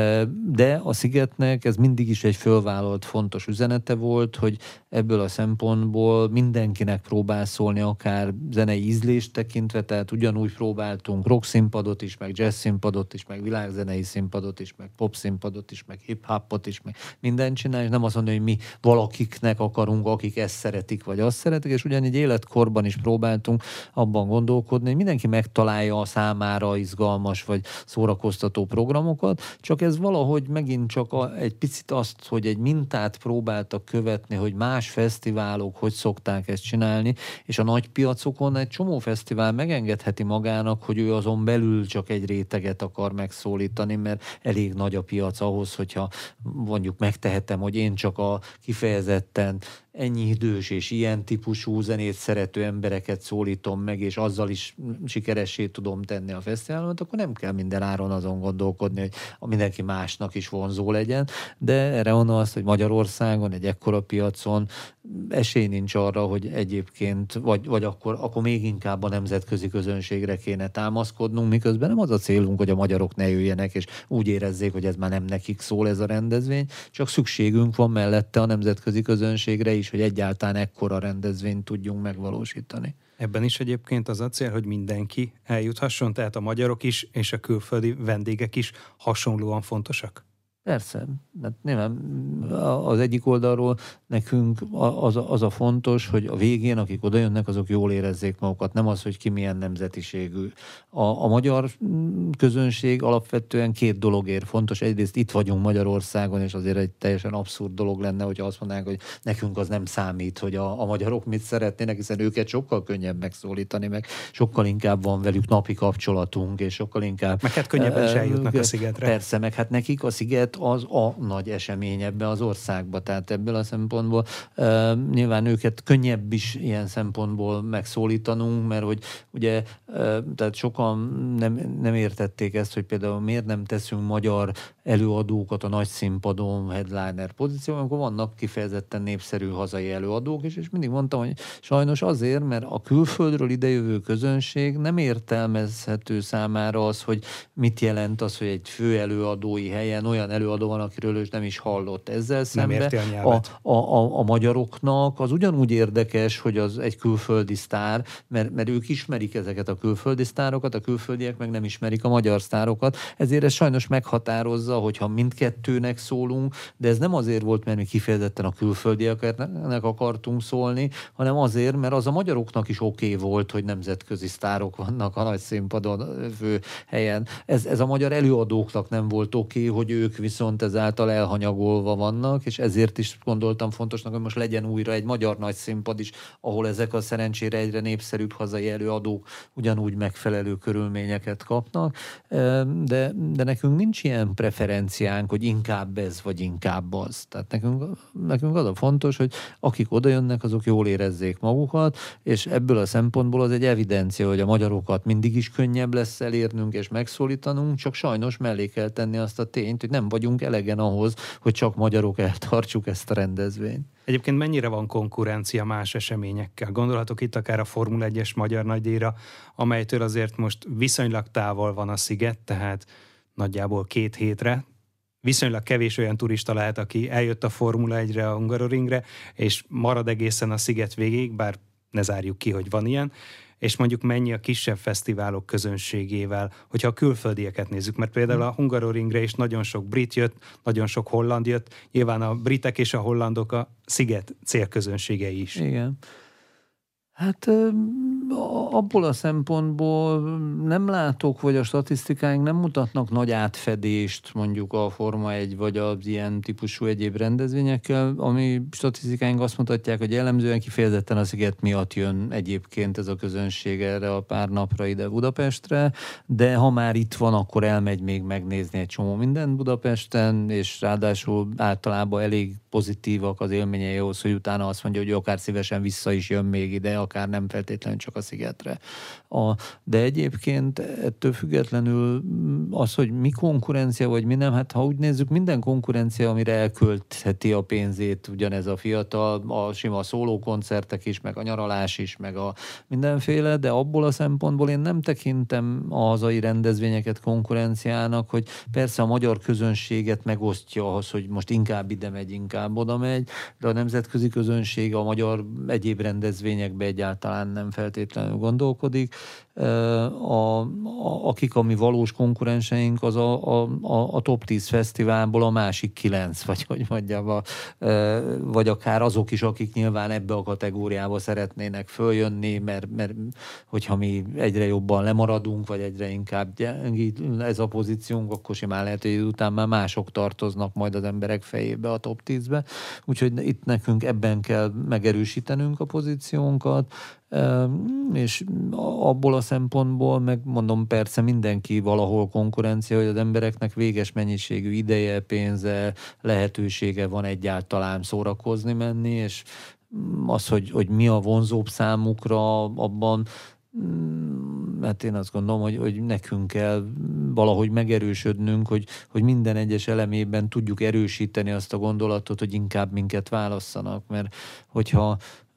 De a Szigetnek ez mindig is egy fölvállalt fontos üzenete volt, hogy ebből a szempontból mindenkinek próbál szólni, akár zenei ízlést tekintve, tehát ugyanúgy próbáltunk rock színpadot is, meg jazz színpadot is, meg világzenei színpadot is, meg pop színpadot is, meg hip-hopot is, meg mindent csinálni, és nem azt mondani, hogy mi valakiknek akarunk, akik ezt szeretik, vagy azt szeretik, és ugyanígy életkorban is próbáltunk abban gondolkodni, hogy mindenki megtalálja a számára izgalmas vagy szórakoztató programokat, csak ez valahogy megint csak egy picit azt, hogy egy mintát próbáltak követni, hogy más fesztiválok hogy szokták ezt csinálni, és a nagy piacokon egy csomó fesztivál megengedheti magának, hogy ő azon belül csak egy réteget akar megszólítani, mert elég nagy a piac ahhoz, hogyha mondjuk megtehetem, hogy én csak a kifejezetten ennyi idős és ilyen típusú zenét szerető embereket szólítom meg, és azzal is sikeressé tudom tenni a fesztiválomat, akkor nem kell minden áron azon gondolkodni, hogy mindenki másnak is vonzó legyen, de erre mondom azt, hogy Magyarországon, egy ekkora piacon esély nincs arra, hogy egyébként, vagy akkor még inkább a nemzetközi közönségre kéne támaszkodnunk, miközben nem az a célunk, hogy a magyarok ne jöjjenek, és úgy érezzék, hogy ez már nem nekik szól ez a rendezvény, csak szükségünk van mellette a nemzetközi közönségre is, hogy egyáltalán ekkora rendezvényt tudjunk megvalósítani.
Ebben is egyébként az a cél, hogy mindenki eljuthasson, tehát a magyarok is, és a külföldi vendégek is hasonlóan fontosak?
Persze, mert nyilván az egyik oldalról nekünk az a fontos, hogy a végén, akik odajönnek, azok jól érezzék magukat, nem az, hogy ki milyen nemzetiségű. A magyar közönség alapvetően két dologért fontos. Egyrészt itt vagyunk Magyarországon, és azért egy teljesen abszurd dolog lenne, hogyha azt mondanánk, hogy nekünk az nem számít, hogy a magyarok mit szeretnének, hiszen őket sokkal könnyebb megszólítani, meg sokkal inkább van velük napi kapcsolatunk, és sokkal inkább...
Meg hát könnyebben is eljutnak a szigetre.
Persze, meg hát nekik a sziget az a nagy esemény ebbe az országba, tehát ebből a szempontból nyilván őket könnyebb is ilyen szempontból megszólítanunk, mert hogy ugye tehát sokan nem értették ezt, hogy például miért nem teszünk magyar előadókat a nagy színpadon, headliner pozícióban, amikor vannak kifejezetten népszerű hazai előadók is, és mindig mondtam, hogy sajnos azért, mert a külföldről idejövő közönség nem értelmezhető számára az, hogy mit jelent az, hogy egy fő előadói helyen olyan előadó van, akiről ő nem is hallott. Ezzel szemben a magyaroknak az ugyanúgy érdekes, hogy az egy külföldi sztár, mert ők ismerik ezeket a külföldi sztárokat, a külföldiek meg nem ismerik a magyar sztárokat. Ezért ez sajnos meghatározza, hogyha mindkettőnek szólunk, de ez nem azért volt, mert mi kifejezetten a külföldieknek akartunk szólni, hanem azért, mert az a magyaroknak is oké volt, hogy nemzetközi sztárok vannak a nagy színpadon fő helyen. Ez a magyar előadóknak nem volt oké, hogy ők viszont ezáltal elhanyagolva vannak, és ezért is gondoltam fontosnak, hogy most legyen újra egy magyar nagy színpad is, ahol ezek a szerencsére egyre népszerűbb hazai előadók ugyanúgy megfelelő körülményeket kapnak, de nekünk nincs ilyen preferenciánk, hogy inkább ez, vagy inkább az. Tehát nekünk az a fontos, hogy akik odajönnek, azok jól érezzék magukat, és ebből a szempontból az egy evidencia, hogy a magyarokat mindig is könnyebb lesz elérnünk és megszólítanunk, csak sajnos mellé kell tenni azt a tényt, hogy nem vagyunk elegen ahhoz, hogy csak magyarok eltartsuk ezt a rendezvényt.
Egyébként mennyire van konkurencia más eseményekkel? Gondolhatok itt akár a Formula 1-es magyar nagydíjra, amelytől azért most viszonylag távol van a sziget, tehát nagyjából 2 hétre. Viszonylag kevés olyan turista lehet, aki eljött a Formula 1-re, a Hungaroringre, és marad egészen a sziget végéig, bár ne zárjuk ki, hogy van ilyen, és mondjuk mennyi a kisebb fesztiválok közönségével, hogyha a külföldieket nézzük, mert például a Hungaroringre is nagyon sok brit jött, nagyon sok holland jött, nyilván a britek és a hollandok a sziget célközönségei is.
Igen. Hát abból a szempontból nem látok, vagy a statisztikáink nem mutatnak nagy átfedést mondjuk a Forma 1 vagy az ilyen típusú egyéb rendezvényekkel, ami statisztikáink azt mutatják, hogy jellemzően kifejezetten a sziget miatt jön egyébként ez a közönség erre a pár napra ide Budapestre, de ha már itt van, akkor elmegy még megnézni egy csomó mindent Budapesten, és ráadásul általában elég pozitívak az élményei ahhoz, hogy utána azt mondja, hogy akár szívesen vissza is jön még ide, akár nem feltétlenül csak a szigetre. De egyébként ettől függetlenül az, hogy mi konkurencia, vagy mi nem, hát ha úgy nézzük, minden konkurencia, amire elköltheti a pénzét ugyanez a fiatal, a sima szólókoncertek is, meg a nyaralás is, meg a mindenféle, de abból a szempontból én nem tekintem a hazai rendezvényeket konkurenciának, hogy persze a magyar közönséget megosztja az, hogy most inkább ide megy, inkább oda megy, de a nemzetközi közönség a magyar egyéb rendezvényekbe egyáltalán nem feltétlenül gondolkodik. Akik a mi valós konkurenseink, az a top 10 fesztiválból a másik 9, vagy hogy mondjam, vagy akár azok is, akik nyilván ebbe a kategóriába szeretnének följönni, mert hogyha mi egyre jobban lemaradunk, vagy egyre inkább gyengít ez a pozíciónk, akkor simán lehet, hogy után már mások tartoznak majd az emberek fejébe a top 10-be. Úgyhogy itt nekünk ebben kell megerősítenünk a pozíciónkat, és abból a szempontból megmondom, persze mindenki valahol konkurencia, hogy az embereknek véges mennyiségű ideje, pénze, lehetősége van egyáltalán szórakozni menni, és az, hogy mi a vonzóbb számukra, abban hát én azt gondolom, hogy nekünk kell valahogy megerősödnünk, hogy minden egyes elemében tudjuk erősíteni azt a gondolatot, hogy inkább minket válasszanak, mert hogyha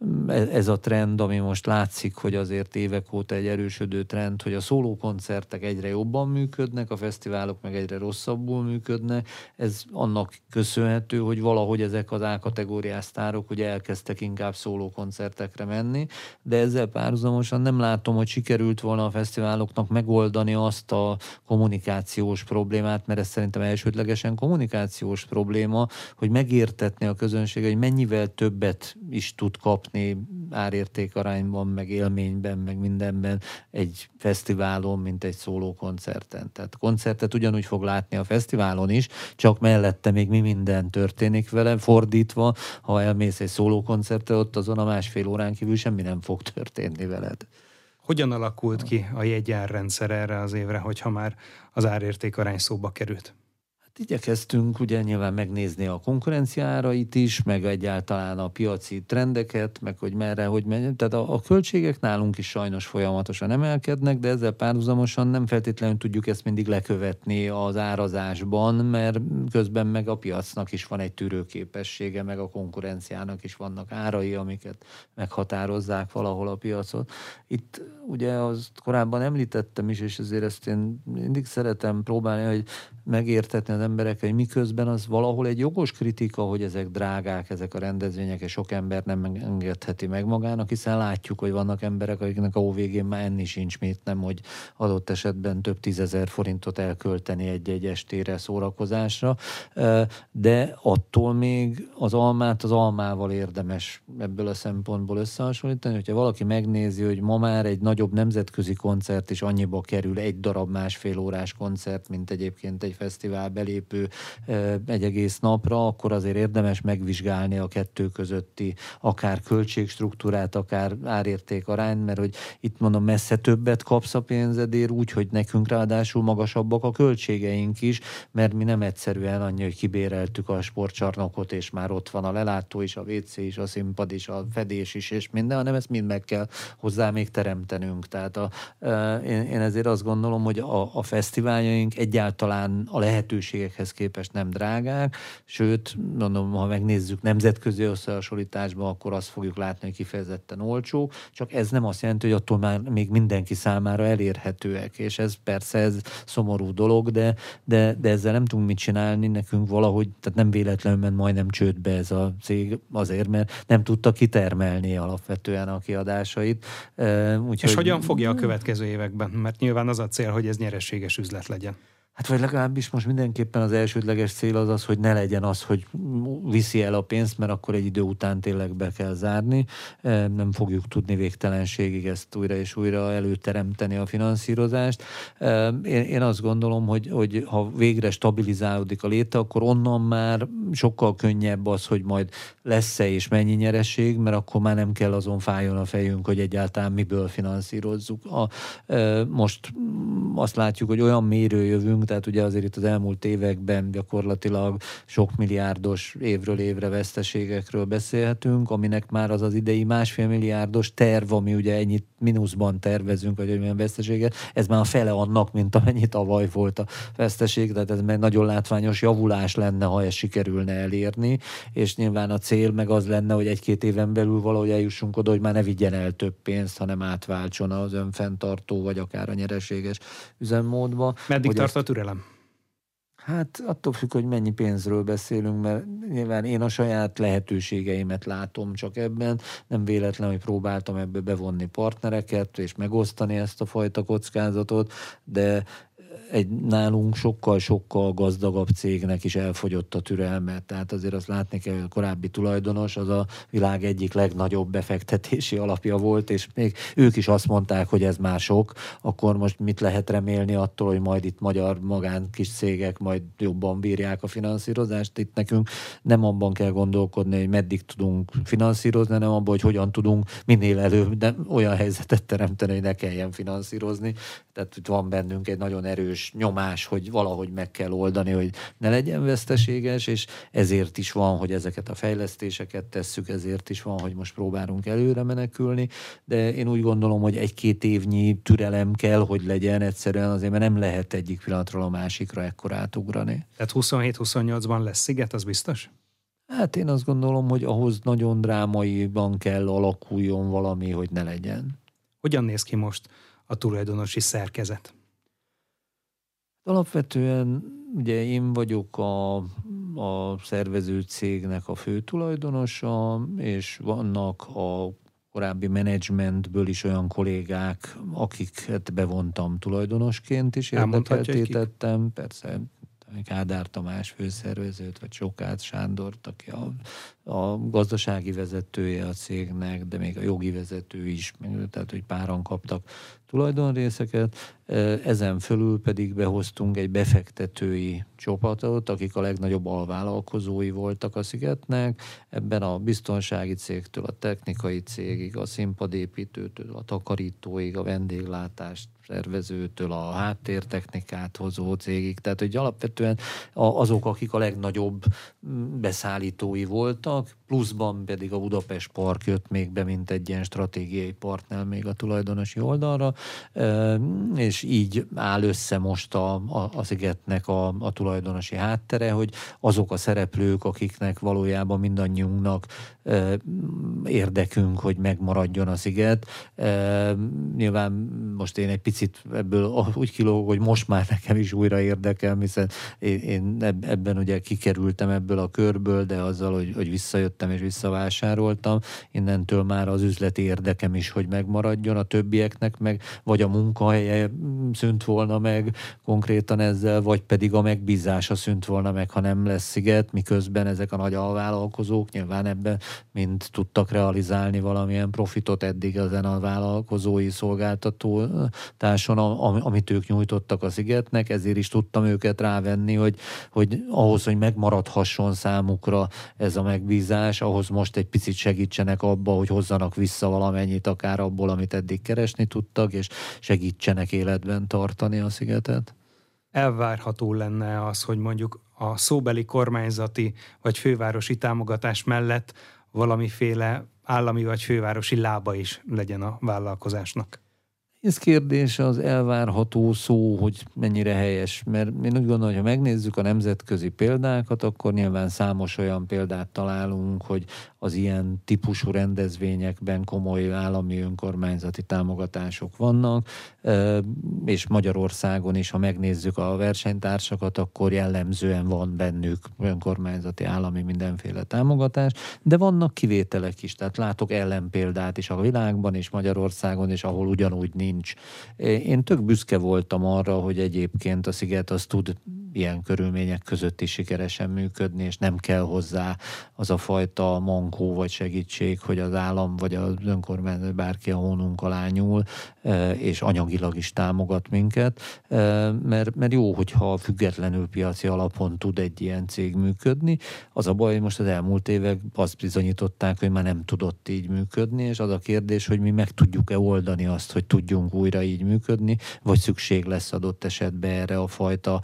ez a trend, ami most látszik, hogy azért évek óta egy erősödő trend, hogy a szólókoncertek egyre jobban működnek, a fesztiválok meg egyre rosszabbul működnek. Ez annak köszönhető, hogy valahogy ezek az A-kategóriás sztárok ugye elkezdtek inkább szólókoncertekre menni, de ezzel párhuzamosan nem látom, hogy sikerült volna a fesztiváloknak megoldani azt a kommunikációs problémát, mert ez szerintem elsődlegesen kommunikációs probléma, hogy megértetni a közönség, hogy mennyivel többet is tud kapni árértékarányban, meg élményben, meg mindenben egy fesztiválon, mint egy szólókoncerten. Tehát koncertet ugyanúgy fog látni a fesztiválon is, csak mellette még mi minden történik vele, fordítva, ha elmész egy szólókoncertre, ott azon a 1,5 órán kívül semmi nem fog történni veled.
Hogyan alakult ki a jegyárrendszer erre az évre, hogyha már az árértékarány szóba került?
Igyekeztünk ugye nyilván megnézni a konkurenciárait is, meg egyáltalán a piaci trendeket, meg hogy merre, hogy megy. Tehát a költségek nálunk is sajnos folyamatosan emelkednek, de ezzel párhuzamosan nem feltétlenül tudjuk ezt mindig lekövetni az árazásban, mert közben meg a piacnak is van egy tűrőképessége, meg a konkurenciának is vannak árai, amiket meghatározzák valahol a piacot. Itt ugye azt korábban említettem is, és ezért ezt én mindig szeretem próbálni, hogy megértetni az emberek, hogy miközben az valahol egy jogos kritika, hogy ezek drágák, ezek a rendezvények, és sok ember nem engedheti meg magának, hiszen látjuk, hogy vannak emberek, akiknek a végén már enni sincs mit, nem, hogy adott esetben több 10 000 forintot elkölteni egy estére szórakozásra, de attól még az almát az almával érdemes ebből a szempontból összehasonlítani, hogyha valaki megnézi, hogy ma már egy nagyobb nemzetközi koncert is annyiba kerül, egy darab 1,5 órás koncert, mint egyébként egy fesztivál belépő egy egész napra, akkor azért érdemes megvizsgálni a kettő közötti akár költségstruktúrát, akár árértékarányt, mert hogy itt mondom, messze többet kapsz a pénzedért, úgy, hogy nekünk ráadásul magasabbak a költségeink is, mert mi nem egyszerűen annyi, hogy kibéreltük a sportcsarnokot, és már ott van a lelátó is, a WC is, a színpad is, a fedés is, és minden, hanem ezt mind meg kell hozzá még teremtenünk. Tehát én ezért azt gondolom, hogy a fesztiváljaink egyáltalán a lehetőségekhez képest nem drágák, sőt, mondom, ha megnézzük nemzetközi összehasonlításban, akkor azt fogjuk látni, hogy kifejezetten olcsók, csak ez nem azt jelenti, hogy attól már még mindenki számára elérhetőek, és ez persze ez szomorú dolog, de ezzel nem tudunk mit csinálni, nekünk valahogy, tehát nem véletlenül ment majdnem csődbe ez a cég, azért, mert nem tudta kitermelni alapvetően a kiadásait.
Úgyhogy... És hogyan fogja a következő években? Mert nyilván az a cél, hogy ez nyereséges üzlet legyen.
Hát vagy legalábbis most mindenképpen az elsődleges cél az, hogy ne legyen az, hogy viszi el a pénzt, mert akkor egy idő után tényleg be kell zárni. Nem fogjuk tudni végtelenségig ezt újra és újra előteremteni a finanszírozást. Én azt gondolom, hogy ha végre stabilizálódik a léte, akkor onnan már sokkal könnyebb az, hogy majd lesz-e és mennyi nyereség, mert akkor már nem kell azon fájjon a fejünk, hogy egyáltalán miből finanszírozzuk. Most azt látjuk, hogy olyan mélyről jövünk, tehát ugye azért itt az elmúlt években gyakorlatilag sok milliárdos évről évre veszteségekről beszélhetünk, aminek már az az idei 1,5 milliárdos terv, ami ugye ennyit mínuszban tervezünk, vagy olyan veszteséget, ez már a fele annak, mint amennyi tavaly volt a veszteség, tehát ez meg nagyon látványos javulás lenne, ha ezt sikerülne elérni, és nyilván a cél meg az lenne, hogy 1-2 éven belül valahogy eljussunk oda, hogy már ne vigyen el több pénzt, hanem átváltson az önfenntartó, vagy akár a nyereséges üzemmódba.
Meddig tart a türelem?
Hát attól függ, hogy mennyi pénzről beszélünk, mert nyilván én a saját lehetőségeimet látom csak ebben. Nem véletlen, hogy próbáltam ebbe bevonni partnereket, és megosztani ezt a fajta kockázatot, de egy nálunk sokkal gazdagabb cégnek is elfogyott a türelme. Tehát azért azt látni kell, hogy a korábbi tulajdonos az a világ egyik legnagyobb befektetési alapja volt, és még ők is azt mondták, hogy ez már sok, akkor most mit lehet remélni attól, hogy majd itt magyar magán kis cégek majd jobban bírják a finanszírozást. Itt nekünk nem abban kell gondolkodni, hogy meddig tudunk finanszírozni, hanem abban, hogy hogyan tudunk minél előbb de olyan helyzetet teremteni, hogy ne kelljen finanszírozni. Tehát itt van bennünk egy nagyon erős nyomás, hogy valahogy meg kell oldani, hogy ne legyen veszteséges, és ezért is van, hogy ezeket a fejlesztéseket tesszük, ezért is van, hogy most próbálunk előre menekülni, de én úgy gondolom, hogy 1-2 évnyi türelem kell, hogy legyen egyszerűen azért, mert nem lehet egyik pillanatról a másikra ekkor átugrani.
Tehát 27-28-ban lesz Sziget, az biztos?
Hát én azt gondolom, hogy ahhoz nagyon drámaiban kell alakuljon valami, hogy ne legyen.
Hogyan néz ki most a tulajdonosi szerkezet?
Alapvetően ugye én vagyok a szervező cégnek a főtulajdonosa, és vannak a korábbi menedzsmentből is olyan kollégák, akiket bevontam tulajdonosként is, érdekeltétettem. Persze Kádár Tamás főszervezőt, vagy Sokács Sándort, aki a gazdasági vezetője a cégnek, de még a jogi vezető is, tehát hogy páran kaptak tulajdonrészeket. Ezen fölül pedig behoztunk egy befektetői csapatot, akik a legnagyobb alvállalkozói voltak a Szigetnek. Ebben a biztonsági cégtől, a technikai cégig, a színpadépítőtől, a takarítóig, a vendéglátást szervezőtől, a háttértechnikát hozó cégig. Tehát, hogy alapvetően azok, akik a legnagyobb beszállítói voltak, pluszban pedig a Budapest Park jött még be, mint egy ilyen stratégiai partner még a tulajdonosi oldalra, és így áll össze most a Szigetnek a tulajdonosi háttere, hogy azok a szereplők, akiknek valójában mindannyiunknak érdekünk, hogy megmaradjon a Sziget. Nyilván most én egy picit ebből úgy kilógok, hogy most már nekem is újra érdekel, hiszen én ebben ugye kikerültem ebből a körből, de azzal, hogy visszajöttem és visszavásároltam, innentől már az üzleti érdekem is, hogy megmaradjon, a többieknek meg vagy a munkahelye szűnt volna meg konkrétan ezzel, vagy pedig a megbízása szűnt volna meg, ha nem lesz Sziget, miközben ezek a nagy alvállalkozók nyilván ebben mind tudtak realizálni valamilyen profitot eddig ezen a vállalkozói szolgáltatáson, amit ők nyújtottak a Szigetnek, ezért is tudtam őket rávenni, hogy ahhoz, hogy megmaradhasson számukra ez a megbízás, ahhoz most egy picit segítsenek abba, hogy hozzanak vissza valamennyit akár abból, amit eddig keresni tudtak, és segítsenek életben tartani a Szigetet.
Elvárható lenne az, hogy mondjuk a szóbeli kormányzati vagy fővárosi támogatás mellett valamiféle állami vagy fővárosi lába is legyen a vállalkozásnak?
Ez kérdés az elvárható szó, hogy mennyire helyes, mert én úgy gondolom, hogy ha megnézzük a nemzetközi példákat, akkor nyilván számos olyan példát találunk, hogy az ilyen típusú rendezvényekben komoly állami önkormányzati támogatások vannak, és Magyarországon is, ha megnézzük a versenytársakat, akkor jellemzően van bennük önkormányzati állami mindenféle támogatás, de vannak kivételek is, tehát látok ellenpéldát is a világban és Magyarországon is, ahol ugyanúgy nincs. Én tök büszke voltam arra, hogy egyébként a Sziget az tud ilyen körülmények között is sikeresen működni, és nem kell hozzá az a fajta mankó vagy segítség, hogy az állam vagy az önkormányzat bárki a hónunk alá nyúl, és anyagilag is támogat minket, mert jó, hogyha függetlenül piaci alapon tud egy ilyen cég működni. Az a baj, hogy most az elmúlt évek azt bizonyították, hogy már nem tudott így működni, és az a kérdés, hogy mi meg tudjuk-e oldani azt, hogy tudjunk újra így működni, vagy szükség lesz adott esetben erre a fajta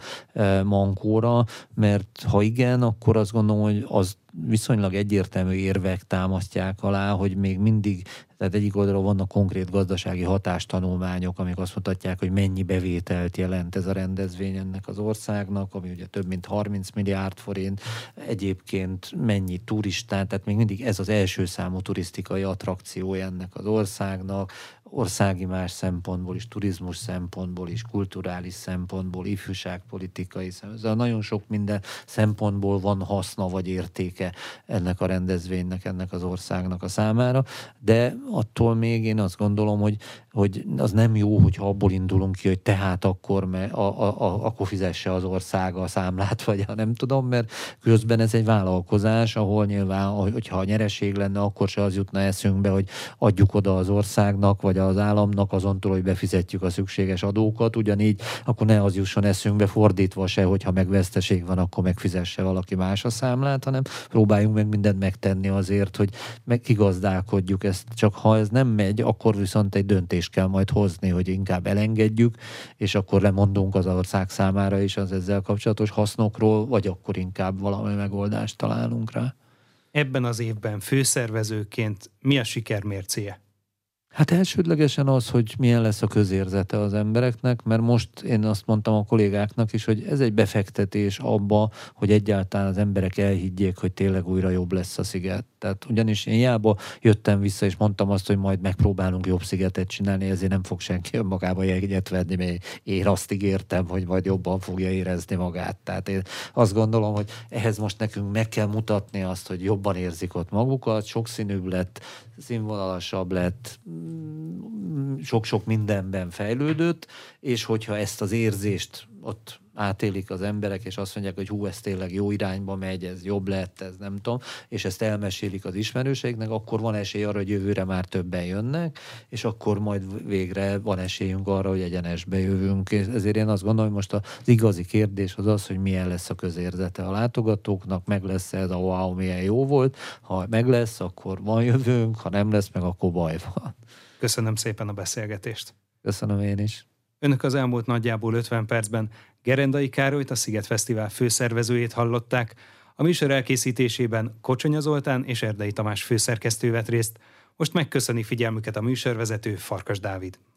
mankóra, mert ha igen, akkor azt gondolom, hogy az viszonylag egyértelmű érvek támasztják alá, hogy még mindig, tehát egyik oldalról vannak konkrét gazdasági hatástanulmányok, amik azt mutatják, hogy mennyi bevételt jelent ez a rendezvény ennek az országnak, ami ugye több mint 30 milliárd forint, egyébként mennyi turistát, tehát még mindig ez az első számú turisztikai attrakció ennek az országnak, országi más szempontból is, turizmus szempontból is, kulturális szempontból, ifjúságpolitikai szempontból. Nagyon sok minden szempontból van haszna vagy értéke ennek a rendezvénynek, ennek az országnak a számára, de attól még én azt gondolom, hogy az nem jó, hogyha abból indulunk ki, hogy tehát akkor, akkor fizesse az ország a számlát, vagy ha nem tudom, mert közben ez egy vállalkozás, ahol nyilván, hogyha a nyereség lenne, akkor se az jutna eszünkbe, hogy adjuk oda az országnak, vagy az államnak azontól, hogy befizetjük a szükséges adókat, ugyanígy akkor ne az jusson eszünkbe, fordítva se, hogyha meg veszteség van, akkor megfizesse valaki más a számlát, hanem próbáljunk meg mindent megtenni azért, hogy kigazdálkodjuk ezt. Csak ha ez nem megy, akkor viszont egy döntést kell majd hozni, hogy inkább elengedjük, és akkor lemondunk az ország számára is az ezzel kapcsolatos hasznokról, vagy akkor inkább valami megoldást találunk rá.
Ebben az évben főszervezőként mi a siker mércéje?
Hát elsődlegesen az, hogy milyen lesz a közérzete az embereknek, mert most én azt mondtam a kollégáknak is, hogy ez egy befektetés abba, hogy egyáltalán az emberek elhiggyék, hogy tényleg újra jobb lesz a sziget. Tehát ugyanis én hiába jöttem vissza, és mondtam azt, hogy majd megpróbálunk jobb szigetet csinálni, ezért nem fog senki önmagába jegyet venni, mert én azt ígértem, hogy majd jobban fogja érezni magát. Tehát én azt gondolom, hogy ehhez most nekünk meg kell mutatni azt, hogy jobban érzik ott magukat, sokszínűbb lett, színvonalasabb lett, sok-sok mindenben fejlődött, és hogyha ezt az érzést ott átélik az emberek, és azt mondják, hogy hú, ez tényleg jó irányba megy, ez jobb lett, ez nem tudom, és ezt elmesélik az ismerőseiknek, akkor van esély arra, hogy jövőre már többen jönnek, és akkor majd végre van esélyünk arra, hogy egyenesbe jövünk. És ezért én azt gondolom, hogy most az igazi kérdés az az, hogy milyen lesz a közérzete a látogatóknak, meg lesz ez a wow, milyen jó volt, ha meg lesz, akkor van jövőnk, ha nem lesz meg, akkor baj van.
Köszönöm szépen a beszélgetést.
Köszönöm én is.
Önök az elmúlt nagyjából 50 percben Gerendai Károlyt, a Sziget Fesztivál főszervezőjét hallották. A műsor elkészítésében Kocsonya Zoltán és Erdei Tamás főszerkesztő vett részt. Most megköszöni figyelmüket a műsorvezető, Farkas Dávid.